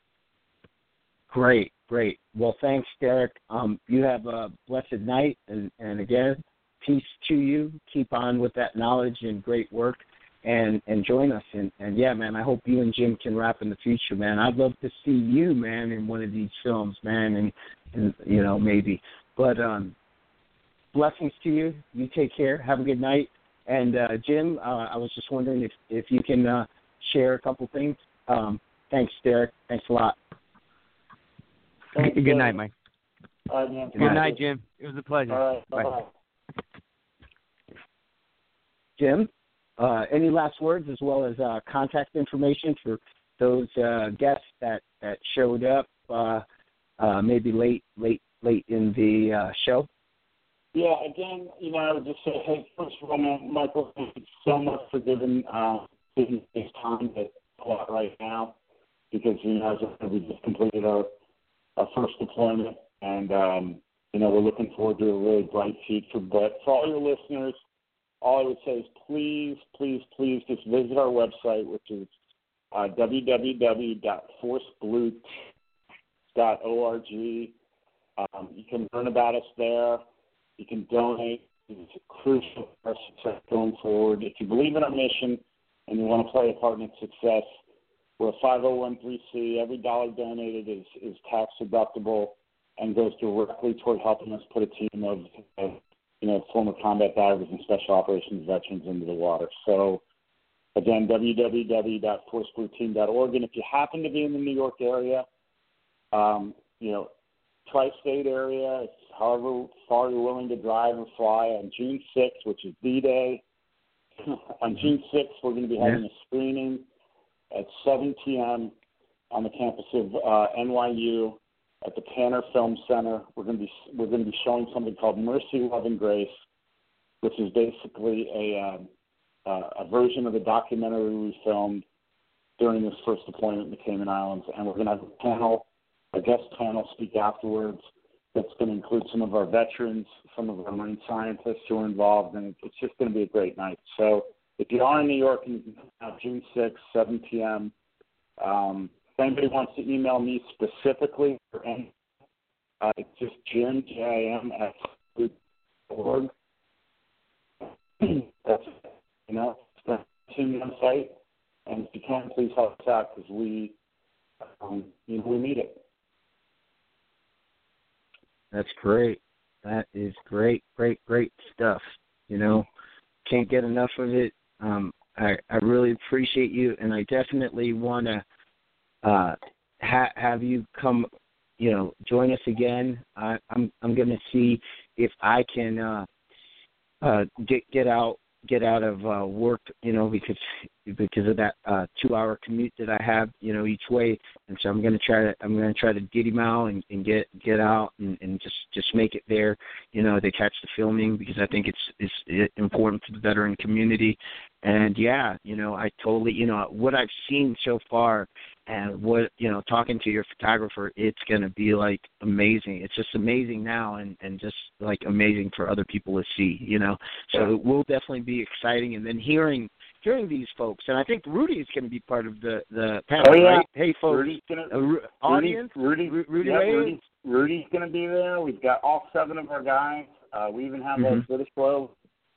Great, great. Well, thanks, Derek. Um, you have a blessed night, and, and again, peace to you. Keep on with that knowledge and great work, and, and join us. And, and yeah, man, I hope you and Jim can rap in the future, man. I'd love to see you, man, in one of these films, man, and, and you know, maybe. But um, blessings to you. You take care. Have a good night. And, uh, Jim, uh, I was just wondering if, if you can uh, share a couple things. Um, thanks, Derek. Thanks a lot. Thanks, good Derek. Night, Mike. All right, good, good night, Jim. It was a pleasure. All right, bye. Bye. Jim, uh, any last words as well as uh, contact information for those uh, guests that, that showed up uh, uh, maybe late, late, late in the uh, show? Yeah, again, you know, I would just say, hey, first of all, man, Michael, thank you so much for giving uh, giving this time to talk right now, because, you know, as we just completed our, our first deployment, and, um, you know, we're looking forward to a really bright future. But for all your listeners, all I would say is please, please, please just visit our website, which is uh, w w w dot force blue dot org. Um, you can learn about us there. You can donate. It's crucial for our success going forward. If you believe in our mission and you want to play a part in its success, we're a five oh one c. Every dollar donated is, is tax deductible and goes directly toward helping us put a team of, of you know, former combat divers and special operations veterans into the water. So, again, w w w dot force blue team dot org. And if you happen to be in the New York area, um, you know, tri-state area, however far you're willing to drive or fly, on June sixth, which is D-Day, on June sixth, we're going to be having yeah. a screening at seven p.m. on the campus of uh, N Y U at the Tanner Film Center. We're going to be we're going to be showing something called Mercy, Love, and Grace, which is basically a um, uh, a version of the documentary we filmed during this first deployment in the Cayman Islands. And we're going to have a panel, a guest panel, speak afterwards. That's going to include some of our veterans, some of our marine scientists who are involved, and it's just going to be a great night. So if you are in New York, you can come out June sixth, seven p.m. Um, if anybody wants to email me specifically, for any, uh, it's just Jim, J I M, at food dot org. That's, you know, it's the on site. And if you can, please help us out because we, um, you know, we need it. That's great. That is great, great, great stuff. You know, can't get enough of it. Um, I, I really appreciate you, and I definitely want to uh, ha- have you come, you know, join us again. I, I'm I'm going to see if I can uh, uh, get get out get out of uh, work, you know, because because of that uh, two-hour commute that I have, you know, each way, and so I'm going to try to I'm going to try to get him out and, and get get out and, and just, just make it there, you know, to catch the filming because I think it's it's important for the veteran community, and yeah, you know, I totally, you know, what I've seen so far. And what, you know, talking to your photographer, it's going to be, like, amazing. It's just amazing now and, and just, like, amazing for other people to see, you know. So it will definitely be exciting. And then hearing hearing these folks, and I think Rudy is going to be part of the, the panel, oh, yeah. right? Hey, folks, Rudy's gonna, uh, Ru- audience, Rudy, Rudy, Rudy, yeah, Rudy Rudy's, Rudy's going to be there. We've got all seven of our guys. Uh, we even have mm-hmm. a British Royal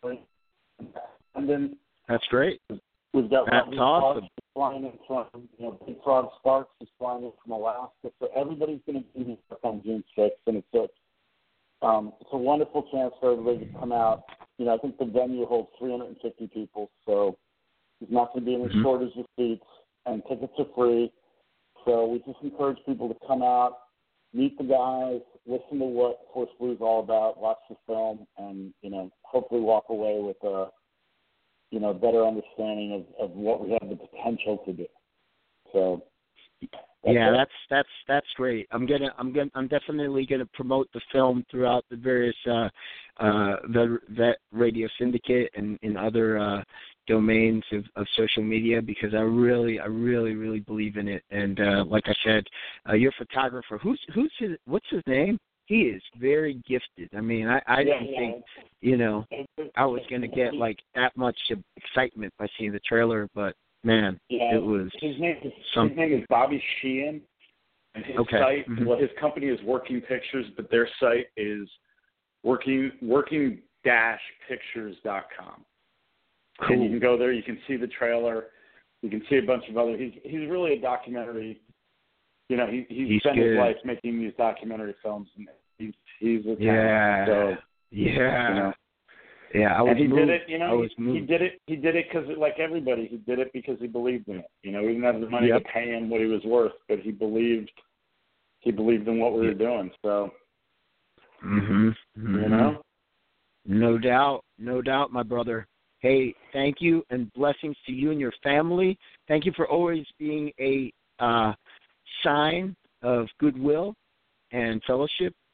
London. That's great. We've got That's awesome. Flying in from, you know, Big Frog Sparks is flying in from Alaska. So everybody's going to be here on June sixth, and it's a, um, it's a wonderful chance for everybody to come out. You know, I think the venue holds three hundred fifty people, so there's not going to be any mm-hmm. shortage of seats, and tickets are free. So we just encourage people to come out, meet the guys, listen to what Force Blue is all about, watch the film, and, you know, hopefully walk away with a, you know, better understanding of, of what we have the potential to do. So, that's yeah, it. that's that's that's great. I'm gonna I'm gonna I'm definitely gonna promote the film throughout the various uh, uh, the Vet Radio Syndicate and in other uh, domains of, of social media because I really I really really believe in it. And uh, like I said, uh, your photographer, who's who's his what's his name? He is very gifted. I mean, I, I yeah, didn't yeah. think, you know, I was going to get, like, that much excitement by seeing the trailer, but, man, yeah, it was his name is, some... his name is Bobby Sheehan, and his okay. site, mm-hmm. well, his company is Working Pictures, but their site is working working dash pictures dot com. Cool. And you can go there, you can see the trailer, you can see a bunch of other, he's, he's really a documentary. You know, he, he's, he's spent good. his life making these documentary films, and he's he's a talent. Yeah, so, yeah, you know. yeah. I was and he moved. did it. You know, he, he did it. He did it because, like everybody, he did it because he believed in it. You know, we didn't have the money yep. to pay him what he was worth, but he believed. He believed in what we were doing. So, mm-hmm. Mm-hmm. you know, no doubt, no doubt, my brother. Hey, thank you and blessings to you and your family. Thank you for always being a uh, sign of goodwill and fellowship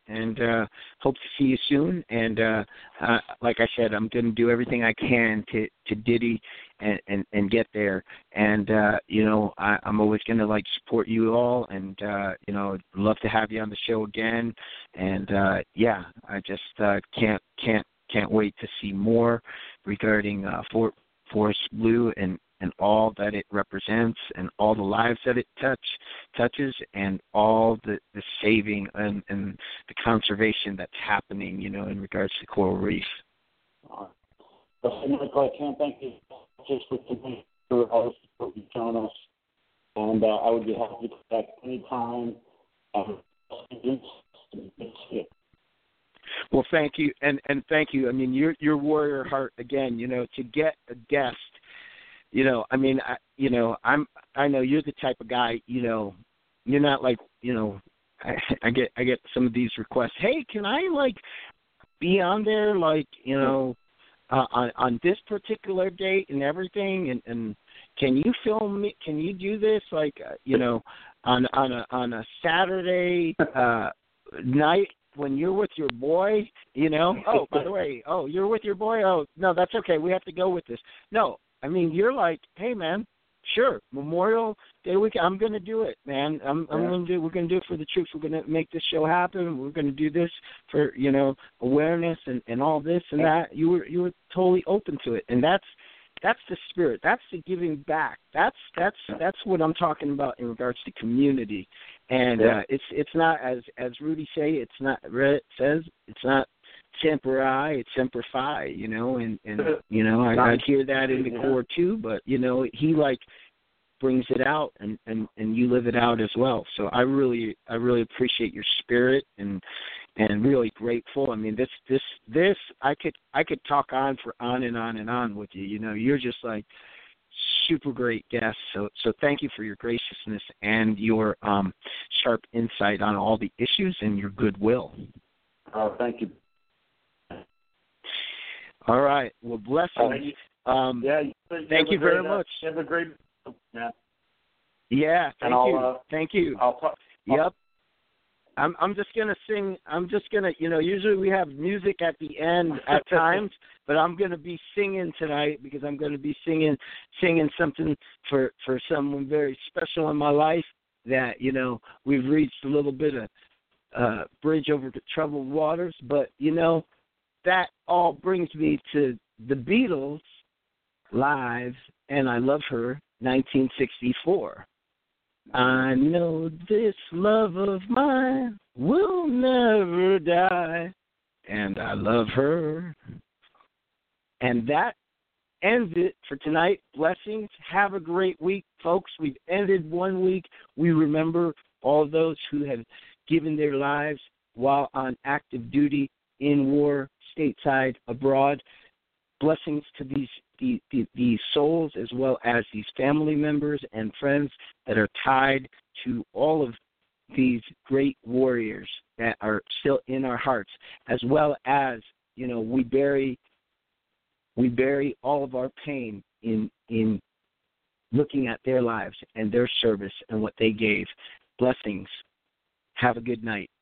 and uh, hope to see you soon. And uh, uh, like I said, I'm going to do everything I can to, to Diddy and, and, and get there. And, uh, you know, I, I'm always going to, like, support you all. And, uh, you know, love to have you on the show again. And, uh, yeah, I just uh, can't, can't, can't wait to see more regarding uh, Fort Forest Blue and, and all that it represents and all the lives that it touch touches and all the, the saving and, and the conservation that's happening, you know, in regards to coral reef. Uh, Michael, I can't thank you just for today for all the support you've shown us. And uh, I would be happy to come back anytime. Um, Well, thank you, and, and thank you. I mean, your your warrior heart again. You know, to get a guest. You know, I mean, I, you know, I'm. I know you're the type of guy. You know, you're not like. You know, I, I get I get some of these requests. Hey, can I like be on there? Like, you know, uh, on on this particular date and everything. And, and can you film me? Can you do this? Like, uh, you know, on on a on a Saturday uh, night. When you're with your boy, you know, oh, by the way, oh, you're with your boy? Oh, no, that's okay. We have to go with this. No, I mean, you're like, hey, man, sure, Memorial Day weekend, I'm going to do it, man. I'm, I'm yeah. going to do, we're going to do it for the troops. We're going to make this show happen. We're going to do this for, you know, awareness and, and all this and that. You were, you were totally open to it. And that's, that's the spirit. That's the giving back. That's, that's, that's what I'm talking about in regards to community. And yeah. uh, it's it's not as as Rudy say it's not Red says it's not Semper Fi, it's Semper Fi, you know, and, and you know I, I hear that in the yeah. core too, but you know he like brings it out and, and, and you live it out as well. So I really I really appreciate your spirit and and really grateful. I mean this this this I could I could talk on for on and on and on with you. You know you're just like. Super great guest. So so thank you for your graciousness and your um, sharp insight on all the issues and your goodwill. Oh, thank you. All right. Well, blessings. Um, yeah. You, you thank you very great, much. Uh, have a great. Yeah. Yeah. Thank you. Uh, thank you. I'll, I'll, yep. I'm I'm just gonna sing. I'm just gonna, you know, usually we have music at the end at times, but I'm gonna be singing tonight because I'm gonna be singing singing something for for someone very special in my life that you know we've reached a little bit of uh, bridge over the troubled waters, but you know that all brings me to the Beatles live, and I Love Her, nineteen sixty-four. I know this love of mine will never die, and I love her. And that ends it for tonight. Blessings. Have a great week, folks. We've ended one week. We remember all those who have given their lives while on active duty, in war, stateside, abroad. Blessings to these the, the, these souls as well as these family members and friends that are tied to all of these great warriors that are still in our hearts, as well as, you know, we bury we bury all of our pain in in looking at their lives and their service and what they gave. Blessings. Have a good night.